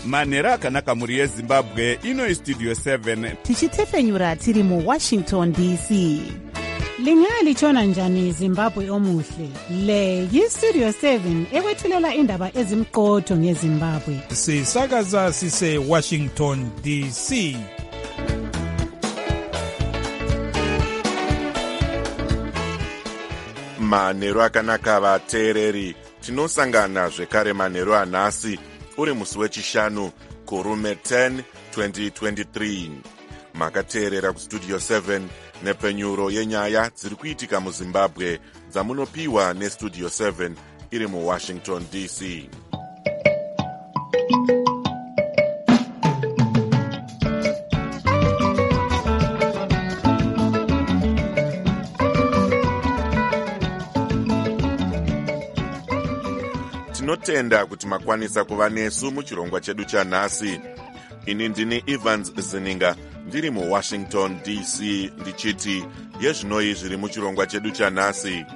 manhero akanaka mhuri yezimbabwe. Ino istudio 7 tichitefenyura tiri muWashington DC. Lingalitshona njani Zimbabwe omuhle? Le yistudio 7 ekwethulela indaba ezimqotho ngeZimbabwe. Sisakaza sise Washington DC. Manhero akanaka vateereri, tinosangana zvekare manhero anhasi uri musi wechishanu kurume 10 2023. Makateerera kustudio 7 nepenyuro yenyaya dziri kuitika muZimbabwe dzamunopiwa nestudio 7 iri muWashington DC. Tinotenda kuti makwanisa kuva nesu muchirongwa chedu chanhasi. Ini ndini Evans Zininga ndiri muWashington DC ndichiti yezvinoi zviri muchirongwa chedu chanhasi.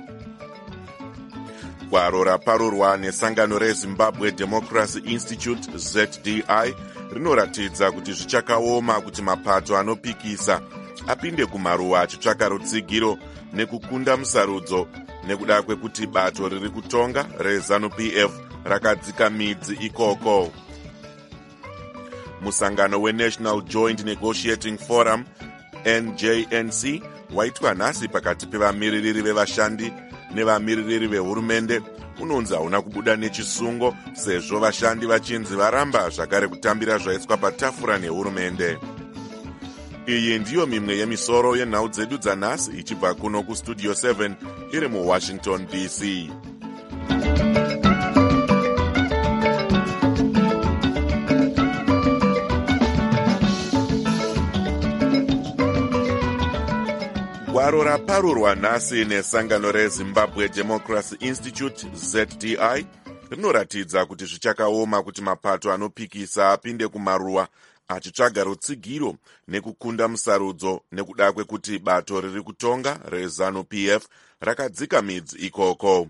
Gwaro raparurwa nesangano reZimbabwe Democracy Institute ZDI rinoratidza kuti zvichakaoma kuti mapato anopikisa apinde kumaruwa achitsvaka rutsigiro nekukunda musarudzo nekuda kwekuti bato riri kutonga reZANU-PF rakadzika midzi ikoko. Musangano weNational Joint Negotiating Forum NJNC waitwa nhasi pakati pevamiririri vevashandi nevamiririri vehurumende unonzi hauna kubuda nechisungo sezvo vashandi vachinzi varamba zvakare kutambira zvaiswa patafura nehurumende. Iyi ndiyo mimwe yemisoro yenhau dzedu dzanhasi ichibva kuno kustudio 7 iri muWashington DC. Gwaro raparurwa nhasi nesangano reZimbabwe Democracy Institute ZDI rinoratidza kuti zvichakaoma kuti mapato anopikisa apinde kumaruwa achitsvaga rutsigiro nekukunda musarudzo nekuda kwekuti bato riri kutonga reZANU-PF rakadzika midzi ikoko.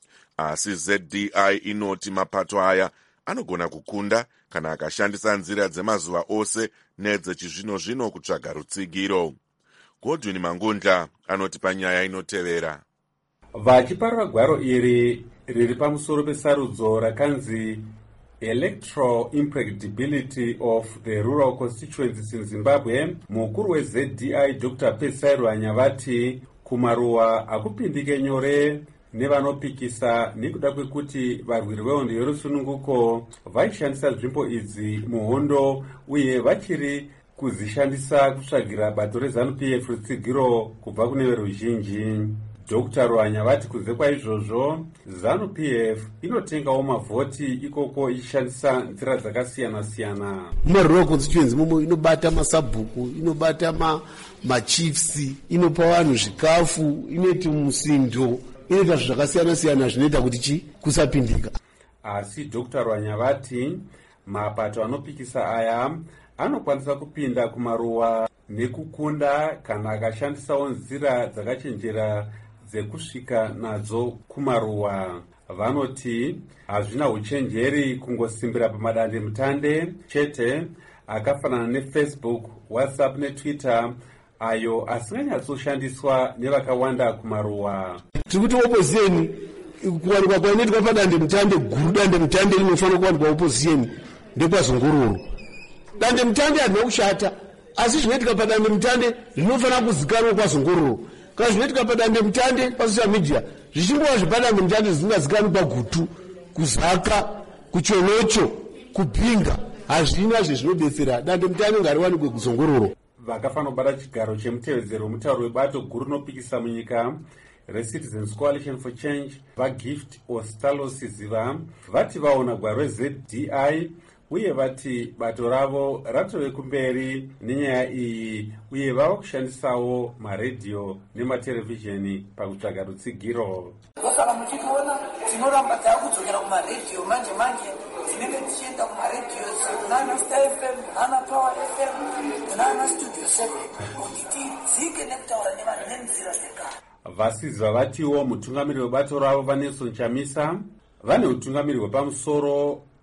Asi ZDI inoti mapato aya anogona kukunda kana akashandisa nzira dzemazuva ose nedzechizvino-zvino kutsvaga rutsigiro. Godwin Mangundla anoti panyaya inotevera. Vachiparura gwaro iri riri pamusoro pesarudzo rakanzi Electoral Impracticability of the Rural Constituencies in Zimbabwe, mukuru weZDI Dr. Pesairuanya vati kumaruwa akupindike nyore nevanopikisa nekuda kwekuti varwiri vehondo yerusununguko vaishandisa nzvimbo idzi muhondo uye vachiri kuzishandisa kutsvagira bato reZANU-PF rutsigiro kubva kune veruzhinji. Dr. Ruanya vati kunze kwaizvozvo ZANU-PF inotengawo mavhoti ikoko ichishandisa nzira dzakasiyana-siyana. Murural constituency momo inobata masabhuku, inobata machiefs, inopa vanhu zvikafu, inoita musindo, inoita zvakasiyana-siyana zvinoita kuti kusapindika. Asi Dr. Ruanya vati mapato anopikisa aya anokwanisa kupinda kumaruwa nekukunda kana akashandisawo nzira dzakachenjera dzekusvika nadzo kumaruwa. Vanoti hazvina uchenjeri kungosimbira pamadande mutande chete akafanana neFacebook, WhatsApp neTwitter ayo asinganyatsoshandiswa nevakawanda kumaruwa. Tiri kuti opposition kuwanikwa kwainoitwa padande mutande guru, dande mutande rinofanira kuwanikwa opposition ndekwazungururu. Dande mutande harina kushata, asi zvinoitika padande mutande zvinofanira kuzikanwa kwazungururu. Kana zvinoitika padande mutande pasocial media zvichingova zvepadande mutande zvisingazikanwi pagutu, kuzaka, kuchonocho, kupinga, hazvina zvezvinodetsera. Dande mutande ngariwanikwe kuzungururu. Vakafanira kubata chigaro chemutevedzero wemutauro webato guru rinopikisa munyika reCitizens Coalition for Change vaGift Ostalos Ziva vati vaona gwaro reZDI uye vati bato ravo ratove kumberi nenyaya iyi uye vava kushandisawo maredhiyo nematerevhizheni pakutsvaga rutsigiro. Kana muchiona tinoramba takudzokera kumaredhiyo manje tinenge tichienda kumaredhiyo kunana Star FM, kunana Power FM, kunana Studio 7 kuti tidzike nekutaura nevanhu nenzira zvekare. Vasizi vatiwo mutungamiri webato ravo vaNelson Chamisa vane utungamiri hwepamusoro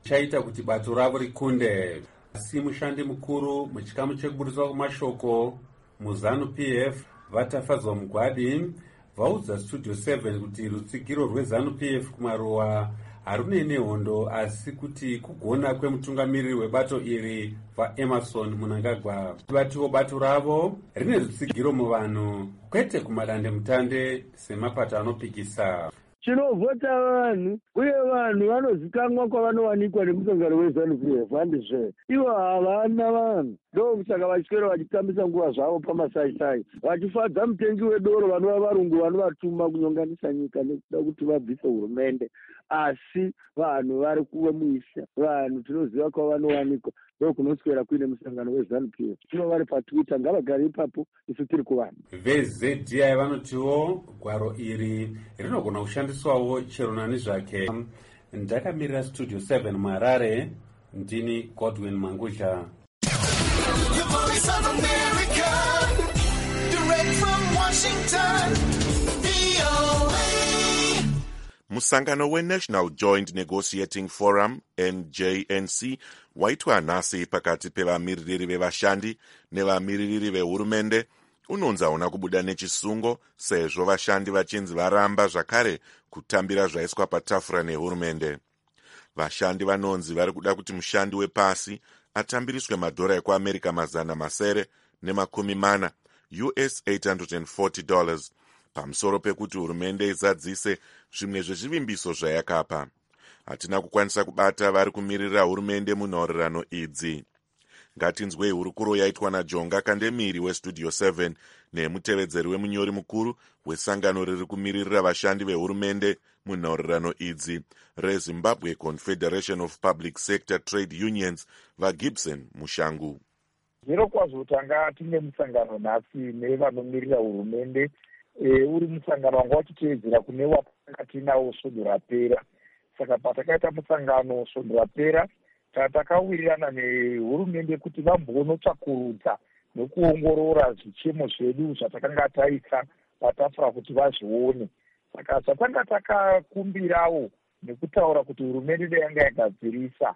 chaita kuti bato ravo rikunde. Asi mushandi mukuru muchikamu chekuburiswa kwemashoko muZANU-PF Vatafadzwa Mugwadi vaudza Studio 7 kuti rutsigiro rweZANU-PF kumaruwa harune nehondo, asi kuti kugona kwemutungamiriri webato iri vaEmerson Mnangagwa. Vatiwo bato ravo rine rutsigiro muvanhu, kwete kumadandemutande semapato anopikisa. Tinovhota vanhu uye vanhu vanozikanwa kwavanowanikwa nemusangano weZANU-PF. handizve ivo havana vanhu, ndokusaka vachikero vachitambisa nguva zvavo pamasaisai vachifadza mutengi wedoro vanova varungu vanovatuma kunyonganisa nyika nekuda kuti vabvise hurumende. Asi vanhu vari kuve muisha, vanhu tinoziva kwavanowanikwa, ndokunoswera kuine musangano weZANU-PF. tino vari paTwitter, ngavagare ipapo, isu tiri kuvanhu. VZDI vanotiwo gwaro iri rinogona kushandiswawo chero nani zvake. Ndakamirira Studio 7 muHarare, ndini Godwin Mangusha. Musangano weNational Joint Negotiating Forum NJNC waitwa nhasi pakati pevamiririri vevashandi nevamiririri vehurumende unonzi hauna kubuda nechisungo sezvo vashandi vachinzi varamba zvakare kutambira zvaiswa patafura nehurumende. Vashandi vanonzi vari kuda kuti mushandi wepasi atambiriswe madhora ekuAmerica $940 US $840 pamusoro pekuti hurumende izadzise zvimwe zvezvivimbiso zvayakapa. Hatina kukwanisa kubata vari kumirira hurumende munhaurirano idzi. Ngatinzwei hurukuro yaitwa naJonga Kandemiri weStudio 7 nemutevedzeri wemunyori mukuru wesangano riri kumiririra vashandi vehurumende munhaurirano idzi reZimbabwe Confederation of Public Sector Trade Unions vaGibson Mushangu. Zviro kwazvo tanga tine musangano nhasi nevanomirira hurumende, uri musangano wanga wachiteedzera kune watanga tinawo svondo rapera. Saka patakaita musangano svondo rapera takawirirana nehurumende kuti vambonotsvakurudza nekuongorora zvichemo zvedu zvatakanga taisa patafura kuti vazvione. Saka zvatanga takakumbirawo nekutaura kuti hurumende yanga yagadzirisa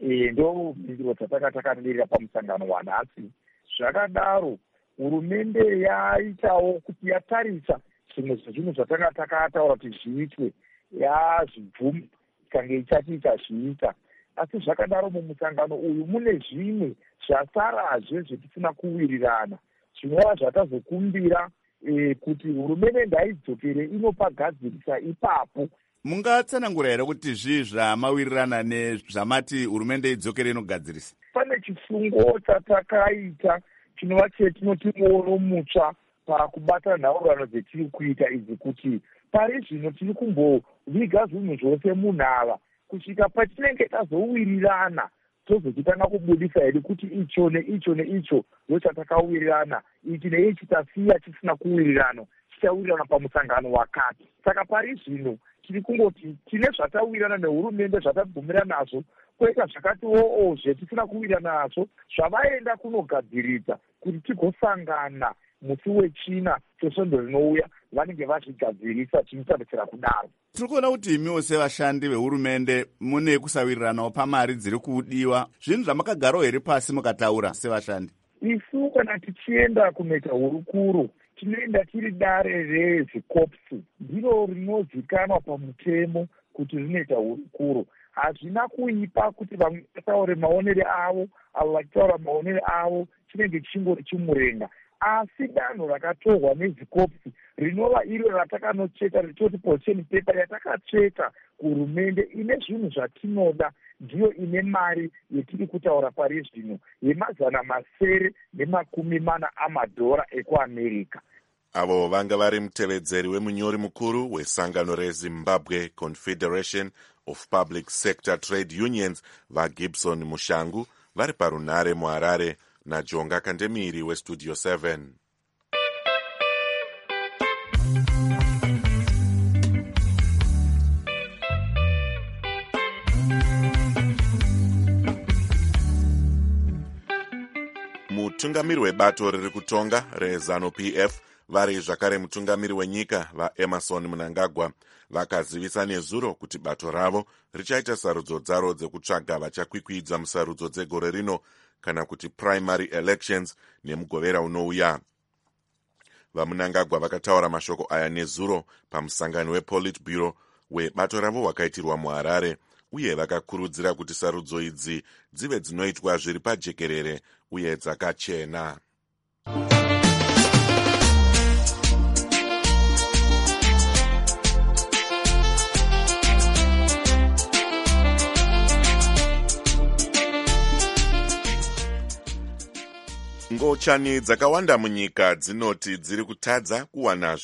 ndo mhinduro dzatanga takamirira pamusangano wanhasi. Zvakadaro hurumende yaitawo kuti yatarisa zvimwe zvezvinhu zvatanga takataura kuti zviitwe, yazvibvuma ikange ichatiita zviita. Asi zvakadaro mumusangano uyu mune zvimwe zvasarazve zvetisina kuwirirana, zvinova zvatazokumbira kuti hurumende ndaidzokere inopagadzirisa ipapo. Mungatsanangura here kuti zvii zvamawirirana nezvamati hurumende idzokere inogadzirisa? Pane chisungo chatakaita chinova chetinoti muono mutsva pakubata nhaurano dzetiri kuita idzi, kuti pari zvino tiri kumboviga zvinhu zvose munhava kusvika patinenge tazowirirana tozochitanga kubudisa hedu kuti icho neicho neicho ndochatakawirirana, ichi neichi tasiya tisina kuwirirana, tichawirirana pamusangano wakati. Saka pari zvino tiri kungoti tine zvatawirirana nehurumende zvatabvumira nazvo, kwoita zvakatiwo zvetisina kuwirirana nazvo zvavaenda kunogadziridza kuti tigosangana musi wechina chesvondo rinouya vanenge vazvigadzirisa chinotarisira kudaro. Tiri kuona kuti imiwo sevashandi vehurumende mune kusawiriranawo pamari dziri kudiwa. Zvinhu zvamakagarawo here pasi mukataura sevashandi? Isu kana tichienda kunoita hurukuro tinoenda tiri dare rezvikopsi, ndiro rinozikanwa pamutemo kuti rinoita hurukuro. Hazvina kuipa kuti vamwe vataure maonere avo, avo vachitaura maonere avo, chinenge chingori chimurenga. Asi danho rakatorwa nezvikopsi rinova iro ratakanocheka richoti position paper yatakatsveta kuhurumende ine zvinhu zvatinoda, ndiyo ine mari yetiri kutaura pari zvino $940 ekuAmerica. Avo vanga vari mutevedzeri wemunyori mukuru wesangano reZimbabwe Confederation of Public Sector Trade Unions vaGibson Mushangu vari parunhare muHarare naJonga Kandemiri weStudio 7. Mutungamiri webato riri kutonga reZANU-PF Vari zvakare mutungamiri wenyika vaEmerson Mnangagwa vakazivisa nezuro kuti bato ravo richaita sarudzo dzaro dzekutsvaga vachakwikwidza musarudzo dzegore rino kana kuti primary elections nemugovera unouya. VaMnangagwa vakataura mashoko aya nezuro pamusangano wePolitburo webato ravo wakaitirwa muHarare, uye vakakurudzira kuti sarudzo idzi dzive dzinoitwa zviri pajekerere uye dzakachena. Ngochani dzakawanda munyika dzinoti dziri kutadza kuwanana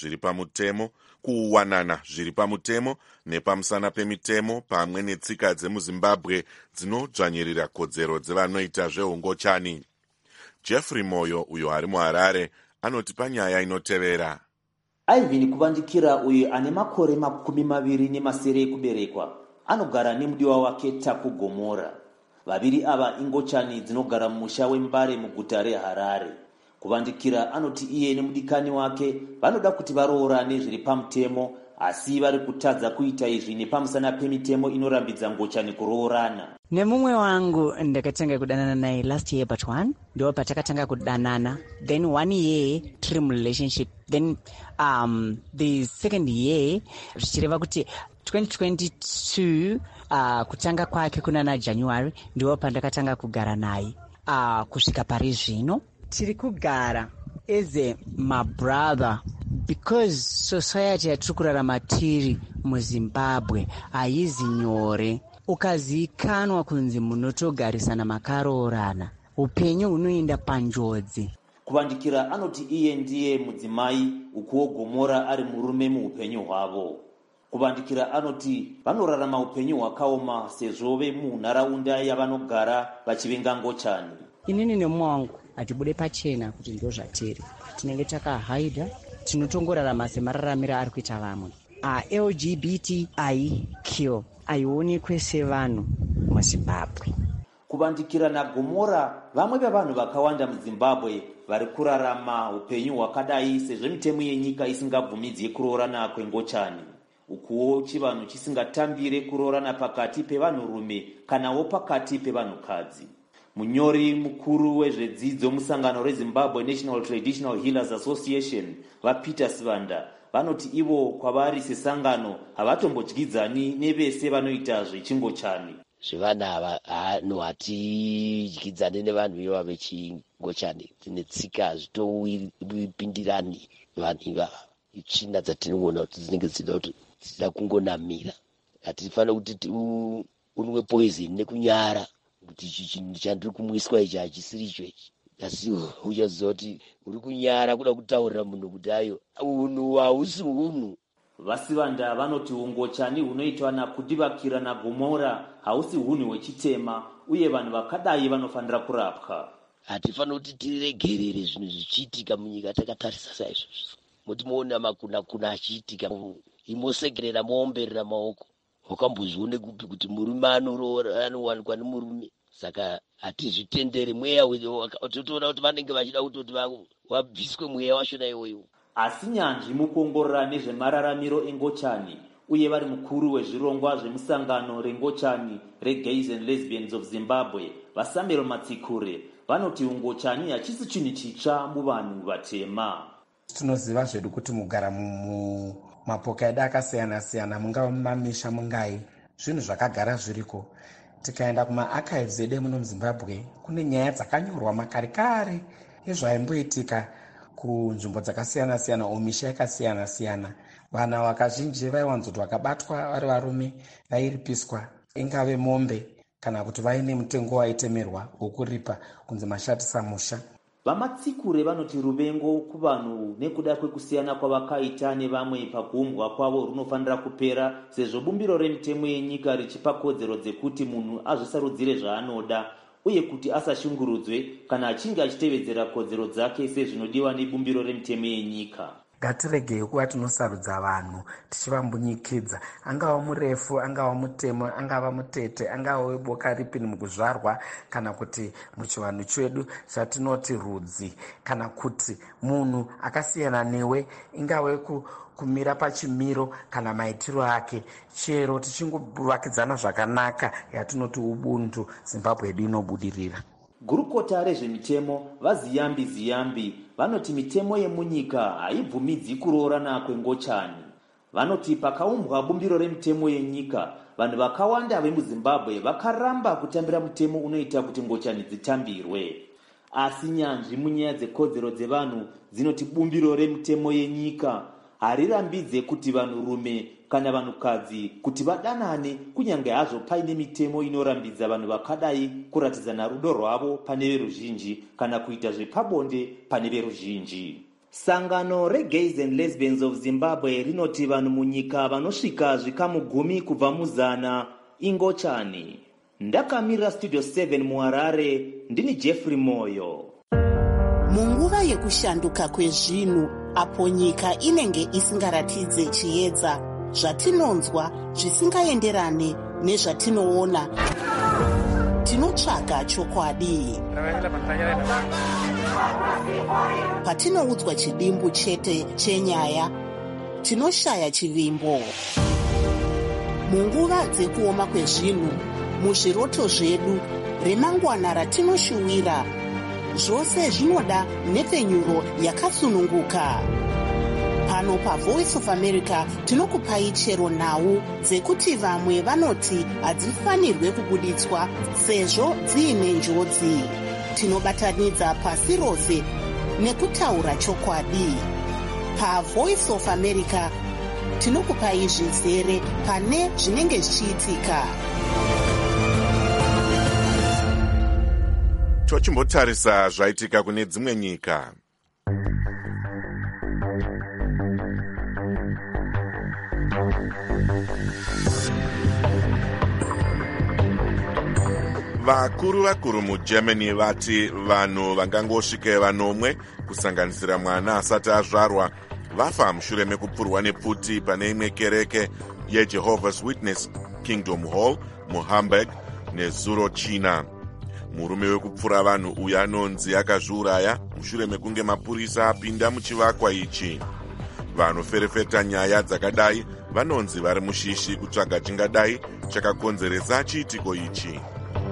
zviri pamutemo nepamusana pemitemo pamwe netsika dzemuZimbabwe dzinodzvanyirira kodzero dzevanoita zveungochani. Jeffrey Moyo, uyo ari muHarare, anoti panyaya inotevera. Ivan Kuvandikira, uyo ane makore 27 ekuberekwa, anogara nemudiwa wake Taku Gomora. Vaviri ava ingochani dzinogara mumusha wembare muguta reHarare. Kuvandikira anoti iye nemudikani wake vanoda kuti varoorane zviri pamutemo, asi vari kutadza kuita izvi nepamusana pemitemo inorambidza ngochani kuroorana. Nemumwe wangu ndakatanga kudanana naye last year but one ndo patakatanga kudanana, then 1 year tiri relationship, then the second year zvichireva kuti 2022 kutanga kwake kuna January ndiwo pandakatanga kugara naye. Kusvika pari zvino tiri kugara as my brother because society yatiri kurarama tiri muZimbabwe haizi nyore. Ukazikanwa kunzi munotogarisana makaroorana, upenyu hunoenda panjodzi. Kuvandikira anoti iye ndiye mudzimai, ukuwo Gomora ari murume muupenyu hwavo. Kuvandikira anoti vanorarama upenyu hwakaoma sezvo vemunharaunda yavanogara vachivenga ngochani. Inini nemumwe wangu hatibude pachena kuti ndo zvatiri. Tinenge takahaida, tinotongorarama semararamira ari kuita vamwe. LGBTIQ aionekwe sevanhu muZimbabwe. Kuvandikira naGomora vamwe vevanhu vakawanda muZimbabwe vari kurarama upenyu hwakadai sezvo mitemo yenyika isingabvumidzi kuroorana kwengochani. Ukuwo chivanhu chisingatambire kuroorana pakati pevanhurume kanawo pakati pevanhukadzi. Munyori mukuru wezvedzidzo musangano reZimbabwe National Traditional Healers Association vaPeter Sivanda vanoti ivo kwavari sesangano havatombodyidzani nevese vanoita zvechingochani. Zvevana vanhu hatidyidzane nevanhu ivava vechingochani, tine tsika zvitopindirani vanhu ivava. Ichina dzatinoona kuti dzinenge dzida kungonamira. Hatifanira kuti unwe poison nekunyara kuti chinhu chandiri kumwiswa ichi hachisiri icho ichi. Asi uchaziva kuti uri kunyara kuda kutaurira munhu kuti ayo unhu hausi unhu. Vasivanda vanoti ungochani hunoitwa naKudivakira naGomora hausi hunhu hwechitema, uye vanhu vakadai vanofanira kurapwa. Hatifanira kuti tiregerere zvinhu zvichiitika munyika takatarisa saizvozvo. Mutimoona makuna achiitika, imosekerera moomberera maoko. Wakambozvione kupi kuti murume anowanikwa nemurume? Saka hatizvitendere mweya totoona kuti vanenge vachida kuti wabviswe mweya wachona iwoyo. Asi nyanzvi mukuongorora nezvemararamiro engochani uye vari mukuru wezvirongwa zvemusangano rengochani reGays and Lesbians of Zimbabwe vaSamuel Matsikure vanoti ungochani hachisi chinhu chitsva muvanhu vatema. Tinoziva zvedu kuti mugara mumapoka edu akasiyana-siyana, mungava mumamisha mungai, zvinhu zvakagara zviriko. Tikaenda kumaarchives edu muno muZimbabwe kune nyaya dzakanyorwa makare ezvaimboitika kunzvimbo dzakasiyana-siyana, umisha yakasiyana-siyana. Vana vakazhinji vaiwanzoti vakabatwa vari varume vairipiswa, ingave mombe kana kuti vaine mutengo waitemerwa wokuripa kunzi mashatisa musha. VaMatsikure vanoti ruvengo kuvanhu nekuda kwekusiyana kwavakaita nevamwe pakuumbwa kwavo runofanira kupera, sezvo bumbiro remitemo yenyika richipa kodzero dzekuti munhu azvisarudzire zvaanoda uye kuti asashungurudzwe kana achinge achitevedzera kodzero dzake sezvinodiwa nebumbiro remitemo yenyika. ngatiregei kuva tinosarudza vanhu tichivambunyikidza, angava murefu, angava mutemo, angava mutete, angava weboka ripi mukuzvarwa, kana kuti muchivanhu chedu chatinoti rudzi, kana kuti munhu akasiyana newe, ingave kumira pachimiro kana maitiro ake, chero tichingovakidzana zvakanaka yatinoti ubuntu, Zimbabwe yedu inobudirira. Gurukota rezvemitemo vaziyambi vanoti mitemo yemunyika haibvumidzi kuroorana kwengochani. Vanoti pakaumbwa bumbiro remitemo yenyika, vanhu vakawanda vemuZimbabwe vakaramba kutambira mutemo unoita kuti ngochani dzitambirwe. Asi nyanzvi munyaya dzekodzero dzevanhu dzinoti bumbiro remitemo yenyika harirambidze kuti vanhurume kana vanhukadzi kuti vadanane, kunyange hazvo paine mitemo inorambidza vanhu vakadai kuratidzana rudo rwavo pane veruzhinji kana kuita zvepabonde pane veruzhinji. Sangano reGays and Lesbians of Zimbabwe rinoti vanhu munyika vanosvika zvikamu 10 kubva muzana ingochani. Ndakamirira Studio 7 muHarare, ndini Jeffrey Moyo. Munguva yekushanduka kwezvinhu, apo nyika inenge isingaratidze chiedza, zvatinonzwa zvisingaenderane nezvatinoona, tinotsvaga chokwadi. Patinoudzwa chidimbu chete chenyaya, tinoshaya chivimbo. Munguva dzekuoma kwezvinhu, muzviroto zvedu, remangwana ratinoshuwira, zvose zvinoda nepfenyuro yakasununguka. Pano paVoice of America tinokupai chero nhau dzekuti vamwe vanoti hadzifanirwe kubuditswa sezvo dziine njodzi. Tinobatanidza pasi rose nekutaura chokwadi. PaVoice of America tinokupai zvizere pane zvinenge zvichiitika. Tochimbotarisa zvaitika kune dzimwe nyika. Vakuru muGermany vati vanhu vangangosvike vanomwe kusanganisira mwana asati azvarwa vafa mushure mekupfurwa nepfuti pane imwe kereke yeJehovah's Witness Kingdom Hall muHamburg nezuro China. Murume wekupfura vanhu uyu anonzi akazviuraya mushure mekunge mapurisa apinda muchivakwa ichi. Vanoferefeta nyaya dzakadai vanonzi vari mushishi kutsvaga chingadai chakakonzeresa chiitiko ichi.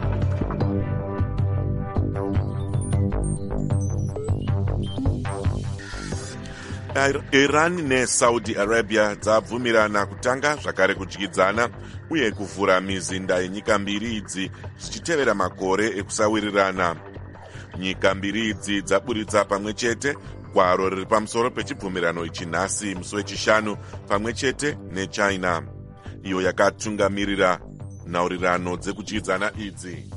Iran neSaudi Arabia dzabvumirana kutanga zvakare kudyidzana uye kuvhura mizinda yenyika mbiri idzi zvichitevera makore ekusawirirana. Nyika mbiri idzi dzaburitsa pamwe chete gwaro riri pamusoro pechibvumirano ichi nhasi musi wechishanu pamwe chete neChina, iyo yakatungamirira nhaurirano dzekudyidzana idzi.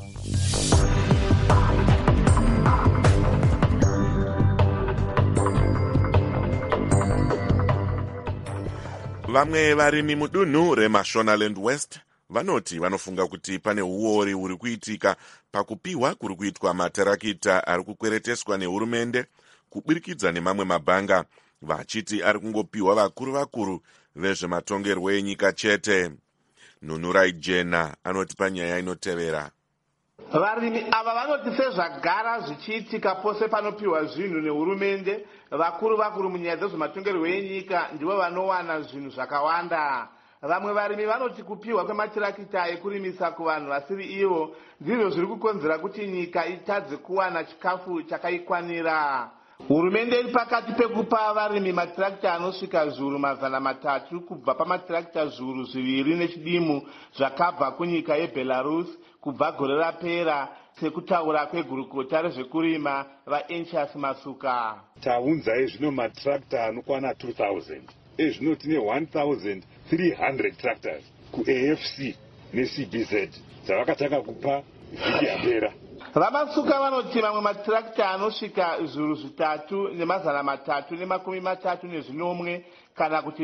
Vamwe varimi mudunhu reMashonaland West vanoti vanofunga kuti pane uori huri kuitika pakupiwa kuri kuitwa matarakita ari kukwereteswa nehurumende kuburikidza nemamwe mabhanga, vachiti ari kungopiwa vakuru vezvematongerwo enyika chete. Nunurai Jena anoti panyaya inotevera. Varimi ava vanoti sezvagara zvichiitika pose panopiwa zvinhu nehurumende, vakuru munyaya dzezvematongerwo enyika ndivo vanowana zvinhu zvakawanda. Vamwe varimi vanoti kupiwa kwematirakita ekurimisa kuvanhu vasiri ivo ndizvo zviri kukonzera kuti nyika itadze kuwana chikafu chakaikwanira. Hurumende iri pakati pekupa varimi matirakita anosvika zviuru 300 kubva pamatirakita zviuru 2 nechidimu zvakabva kunyika yeBelarus kubva gore rapera, sekutaura kwegurukota rezvekurima vaEnchas Masuka. Taunzai zvino matirakita anokwana 2000, ezvino tine 1300 tractors kuAFC neCBZ dzavakatanga kupa vhiki yapera. Vamasuka vanoti mamwe matirakita anosvika zviuru 3,333 kana kuti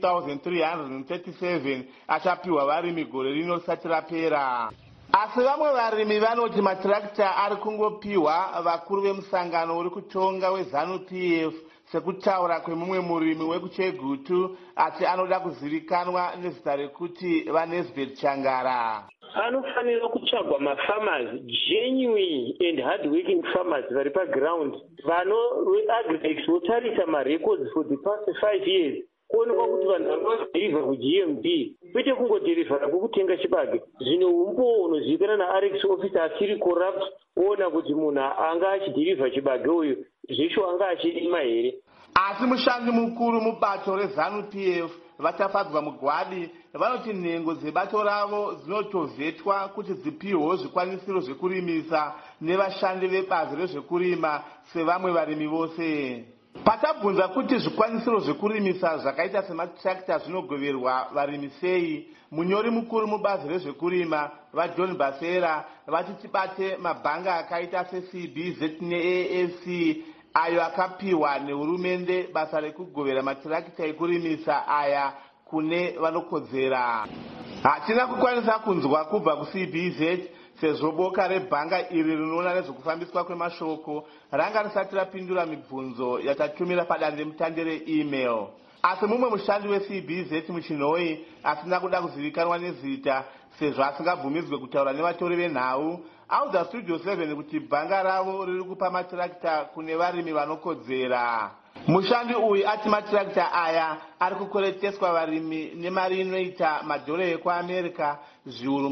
3,337 achapiwa varimi gore rino risati rapera. Asi vamwe varimi vanoti matirakita ari kungopiwa vakuru vemusangano uri kutonga weZanu PF sekutaura kwemumwe murimi wekuchegutu asi anoda kuzivikanwa nezita rekuti vanesbet changara. Anofanira kutsvagwa mafarmers, genuine and hardworking farmers vari paground, agridex votarisa marecords for the past 5 years kuonekwa kuti vanhu vanodhirivha kuGMB kwete kungodhirivhara kwekutenga chibage. Zvino umbo unozivikanwa naRx officer asiri corrupt, oona kuti munhu anga achidhirivha chibage uyu zvesho anga achirima here. Asi mushandi mukuru mubato reZANU-PF vachafadzwa mugwadi vanoti nhengo dzebato ravo dzinotovhetwa kuti dzipiwewo zvikwanisiro zvekurimisa nevashandi vebazi rezvekurima sevamwe varimi vose. Patabvunza kuti zvikwanisiro zvekurimisa zvakaita sematractor zvinogoverwa varimi sei, munyori mukuru mubazi rezvekurima vaJohn Basera vati tibate mabhanga akaita seCBZ neAFC ayo akapiwa nehurumende basa rekugovera matirakita ekurimisa aya kune vanokodzera. Hatina kukwanisa kunzwa kubva kuCBZ sezvo boka rebhanga iri rinoona nezvekufambiswa kwemashoko ranga risati rapindura mibvunzo yatatumira padandemutande reemail. Asi mumwe mushandi weCBZ muchinhoi asina kuda kuzivikanwa nezita sezvo asingabvumidzwe kutaura nevatori venhau auza Studio 7 kuti bhanga ravo riri kupa matirakita kune varimi vanokodzera. Mushandi uyu ati matirakita aya ari kukoreteswa varimi nemari inoita madhora ekuAmerica zviuru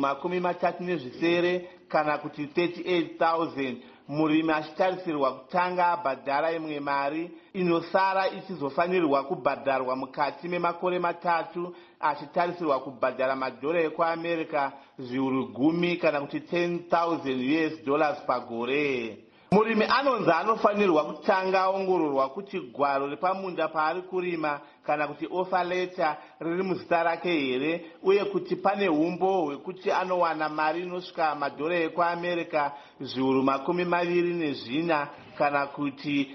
37 kana kuti 38,000, murimi achitarisirwa kutanga abhadhara imwe mari inosara ichizofanirwa kubhadharwa mukati memakore 3 achitarisirwa kubhadhara madhora ekuAmerica zviuru 10 kana kuti $10,000 pagore. Murimi anonzi anofanirwa kutanga aongororwa kuti gwaro repamunda paari kurima kana kuti offer letter riri muzita rake here, uye kuti pane umbo hwekuti anowana mari inosvika madhora ekuAmerica zviuru 24 kana kuti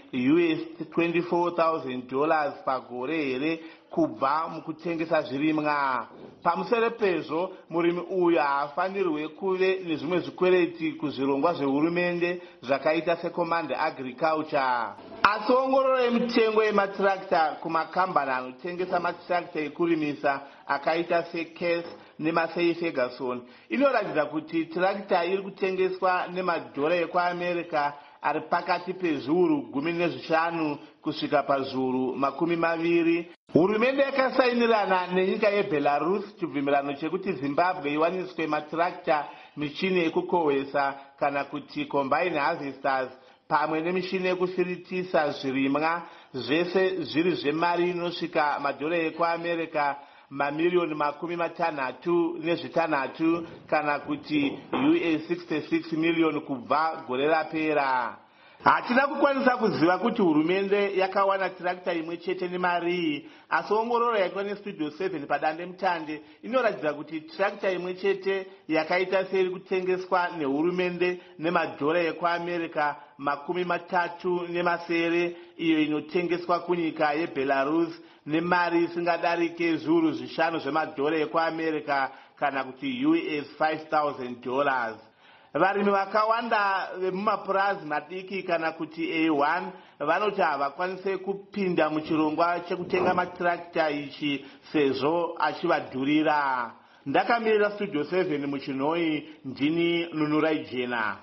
$24,000 pagore here kubva mukutengesa zvirimwa. Pamusoro pezvo murimi uyu haafanirwe kuve nezvimwe zvikwereti kuzvirongwa zvehurumende zvakaita seCommand Agriculture. Asi ongororo yemitengo yematirakita kumakambani anotengesa matirakita ekurimisa akaita seCase neMassey Ferguson inoratidza kuti tirakita iri kutengeswa nemadhora ekuAmerica ari pakati pezviuru 15 kusvika pazviuru 20. Hurumende yakasainirana nenyika yeBelarus chibvumirano chekuti Zimbabwe iwaniswe matirakita, michini yekukohwesa kana kuti combine harvesters pamwe nemishini yekufiritisa zvirimwa, zvese zviri zvemari inosvika madhora ekuAmerica mamiliyoni 66 kana kuti $66 miliyoni kubva gore rapera. Hatina kukwanisa kuziva kuti hurumende yakawana tirakita imwe chete nemari, asi ongororo yaitwa neStudio 7 padandemutande inoratidza kuti tirakita imwe chete yakaita seiri kutengeswa nehurumende nemadhora ekuAmerica 37 iyo inotengeswa kunyika yeBelarus nemari isingadarike zviuru 5 zvemadhora ekuAmerica kana kuti $5,000. Varimi vakawanda vemumapurazi madiki kana kuti A1 vanoti havakwanise kupinda muchirongwa chekutenga matirakita ichi sezvo achivadhurira. Ndakamirira Studio 7 muchinhoi, ndini Nunurai Jena.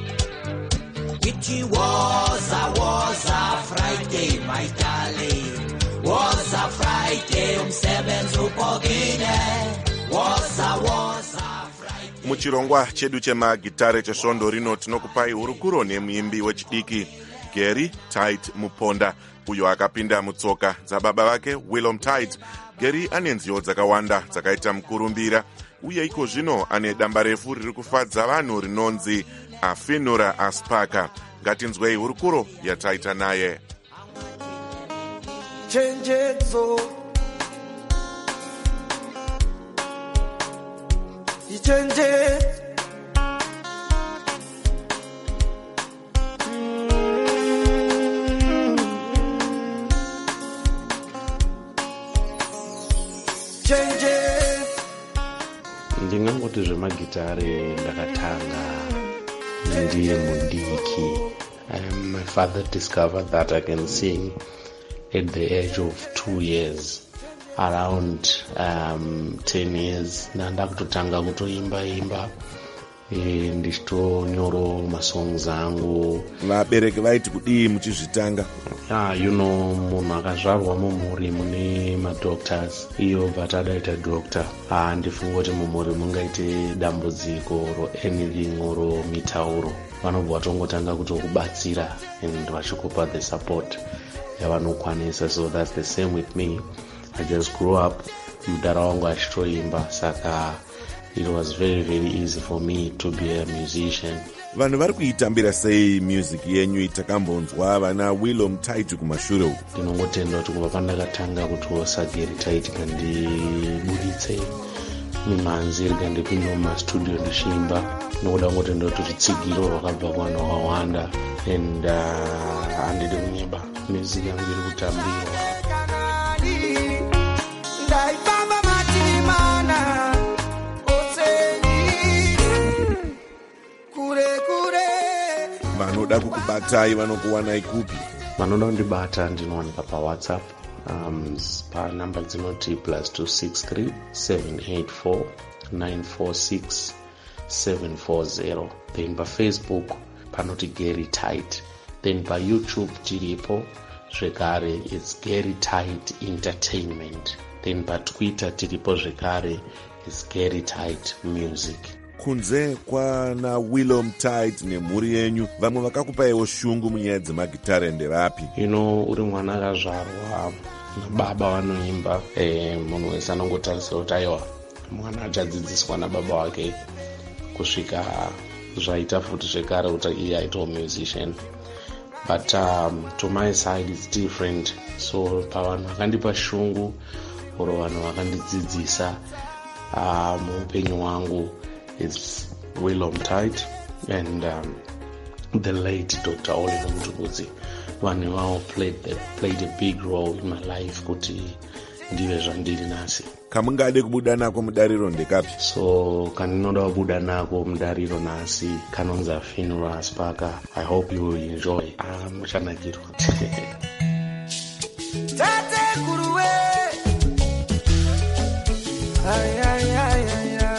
It was a Friday, my darling. Was a Friday, umsebenzi upogine. Was a muchirongwa chedu chemagitare chesvondo rino tinokupai hurukuro nemuimbi wechidiki Gary Tite Muponda, uyo akapinda mutsoka dzababa vake Willem Tite. Gary ane nziyo dzakawanda dzakaita mukurumbira, uye iko zvino ane damba refu riri kufadza vanhu rinonzi Afinura Aspaka. Ngatinzwei hurukuro yataita naye. Chenjedzo ndingangoti zvemagitare ndakatanga ndiye mudiki. My father discovered that I can sing at the age of 2 years. Around 10 years ndanda kutotanga kutoimba ndichitonyoro masongs angu. Vabereki vaiti kudii muchizvitanga? Munhu akazvarwa mumhuri mune madoctors, iyo vatadaita doctor. Ndifunga kuti mumhuri mungaite dambudziko ro anything oro mitauro, vanobva vatongotanga kutokubatsira and vachikupa the support yavanokwanisa. So that's the same with me. I just grew up mudara wangu achitoimba, saka it was very very easy for me to be a musician. Vanhu vari kuitambira sei music yenyu? Takambonzwa vana Willom Tight kumashure uku. Ndinongotenda kuti kubva pandakatanga kutosa Gary Tight kandibuditse mimhanzi rikandipinda mumastudio ndichiimba, nokuda kungotenda kuti tsigiro rwakabva kuvanhu vakawanda and handidi kunyeba. Music yangu iri kutambirwa. Vanoda kukubatai vanokuwanai kupi? Vanoda kundibata ndinowanika paWhatsApp panhamba dzinoti +263 784 946 740. Then paFacebook panoti Gary Tight. Then paYouTube tiripo zvekare, it's Gary Tight Entertainment. Then paTwitter tiripo zvekare, it's Gary Tight Music. Kunze kwana Willom Tight nemhuri yenyu, vamwe vakakupaiwo shungu munyaya dzemagitare ndevapi? Uri mwana akazvarwa nababa vanoimba, munhu wese anongotarisira kuti aiwa mwana achadzidziswa nababa wake kusvika zvaita futi zvekare kuti iye aitawo musician. But to my side it's different. So pavanhu vakandipa shungu oro vanhu vakandidzidzisa muupenyu hwangu, it's Willom Tight and the late Dr. Oliver Mtukudzi. Vanhu vavo played a big role in my life kuti ndive zvandiri nhasi. Kamungade kubuda nako mudariro ndekapi? So kandinoda kubuda nako mudariro nhasi kanonzi Funeral Aspaka. I hope you will enjoy. Muchanakirwa. Tate kuruwe. Ay ay ay ay ay.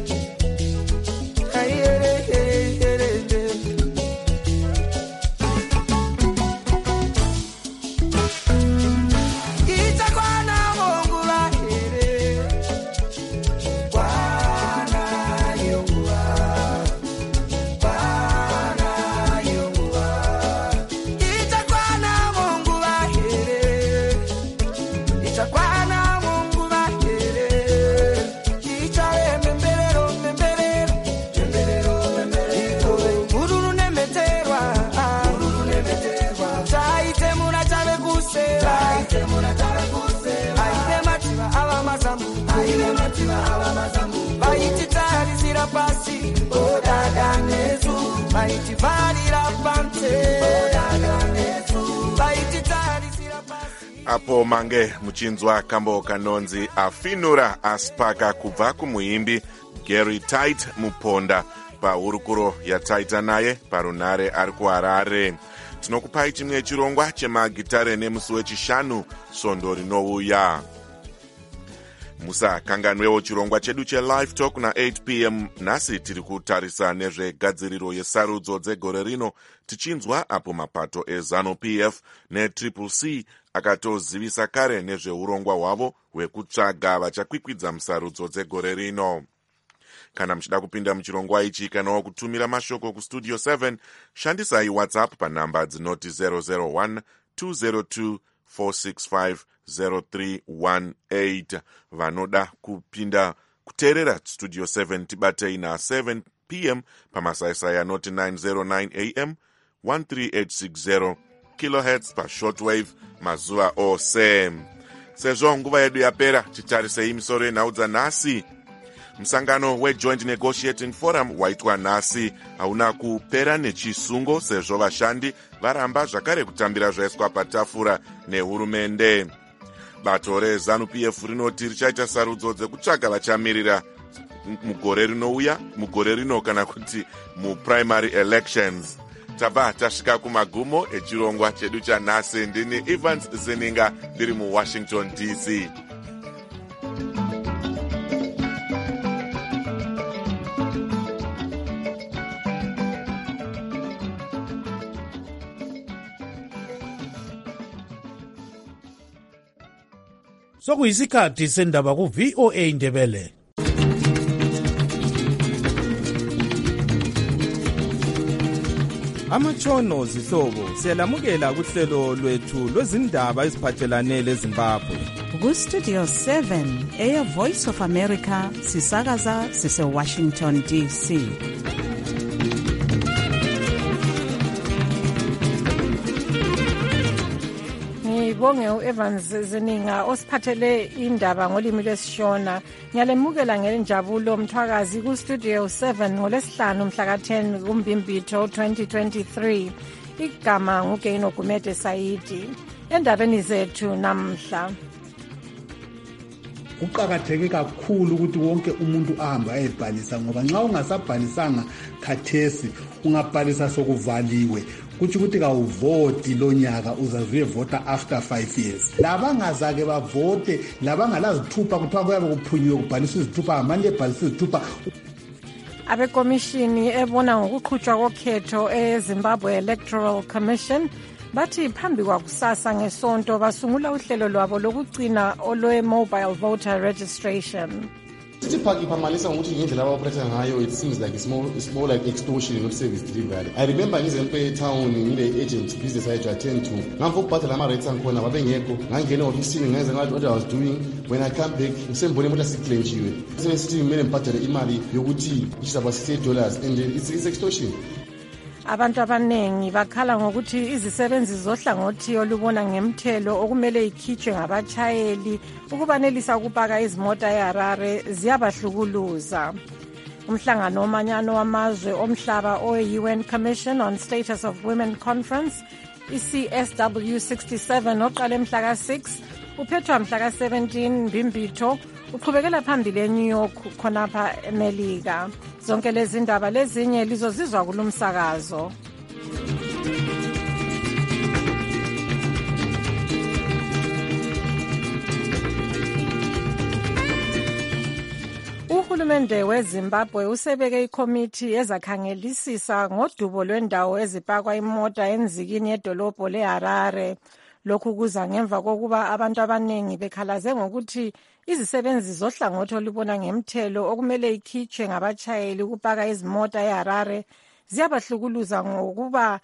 Apo mange muchinzwa kambo kanonzi Funeral Aspaka kubva kumuimbi Gary Tight muponda pahurukuro yataita naye parunare ari kuHarare. Tinokupai chimwe chirongwa chemagitare nemusi wechishanu svondo rinouya. Musakanganwewo chirongwa chedu cheLive Talk na8 p.m. Nhasi tiri kutarisa nezvegadziriro yesarudzo dzegore rino, tichinzwa apo mapato eZANU-PF neCCC akatozivisa kare nezveurongwa hwavo hwekutsvaga vachakwikwidza musarudzo dzegore rino. Kana muchida kupinda muchirongwa ichi kanawo kutumira mashoko kustudio 7, shandisai WhatsApp panhamba dzinoti 001 202 4650318. Vanoda kupinda kuteerera studio 7 tibatei na7 p.m. pamasaisai anoti 909 am 13860 kilohertz pashortwave mazuva ose. Sezvo nguva yedu yapera, titarisei misoro yenhau dzanhasi. Musangano weJoint Negotiating Forum waitwa nhasi hauna kupera nechisungo sezvo vashandi varamba zvakare kutambira zvaiswa patafura nehurumende. Bato reZANU-PF rinoti richaita sarudzo dzekutsvaga vachamirira mugore rino kana kuti muprimary elections. tabva tasvika kumagumo echirongwa chedu chanhasi. Ndini Evans Zeninga ndiri muWashington DC. Sokuyisikhathi sendaba ku VOA Ndebele. Amatshono zihlobo siyalamukela kuhlelo lwethu lwezindaba eziphathelane leZimbabwe. Ku Studio 7 Air Voice of America sisakaza sise Washington DC. Ngibonge uEvans Zeninga osiphathele indaba ngolimi lwesishona. Ngiyalemukela ngenjabulo Mthwakazi ku Studio 7 ngolesihlanu mhla ka-10 kuMbimbitho 2023. Igama nguGaino Gumede Saidi. Endabeni zethu namhla. Kuqakatheke kakhulu ukuthi wonke umuntu ahambe ayebhalisa, ngoba nxa ungasabhalisanga khathesi ungabhalisa sokuvaliwe, kuthi ukuthi kawuvoti lo nyaka uzazuyevota after 5 years. Labangazake bavote, labangalazithupha kuthiwa kuyabe kuphunyiwe kubhaliswa izithupha, amanje ebhalisa izithupha. Abekomishini ebona ngokuqhutshwa kokhetho eZimbabwe Electoral Commission bathi phambi kwakusasa ngesonto basungula uhlelo lwabo lokugcina olwe-mobile voter registration. Siphakipamalisa ngokuthi ngendlela abaoperator ngayo, it seems like it's more like extortion, not service delivery. I remember ngizempe town ngile agent business I had to attend to. Ngamva ukubhadala ama-rates angikhona babengekho, ngangena ofisini ngenza ngathi what I was doing. When I come back ngisembone imoto siklenjiwe. Sesithi kumele ngibhadale imali yokuthi isaba $60 and it's extortion. Abantu abanengi bakhala ngokuthi izisebenzi zohlangothi olubona ngemthelo okumele ikhitshwe ngabachayeli ukubanelisa ukupaka izimota eHarare ziyabahlukuluza. Umhlangano womanyano wamazwe omhlaba o-UN Commission on Status of Women Conference, iCSW 67 oqale mhla ka-6 uphethwa mhla ka-17 Mbimbitho uqhubekela phambili eNew York khonapha eMelika. Zonke lezi ndaba lezinye lizozizwa kulumsakazo. Uhulumende weZimbabwe usebeke ikomiti ezakhangelisisa ngodubo lwendawo ezipakwa imota enzikini yedolobho leHarare. Lokhu kuza ngemva kokuba abantu abanengi bekhalaze ngokuthi izisebenzi zohlangothi olubona ngemthelo okumele ikhitshwe ngabachayeli ukupaka izimota eHarare ziyabahlukuluza ngokuba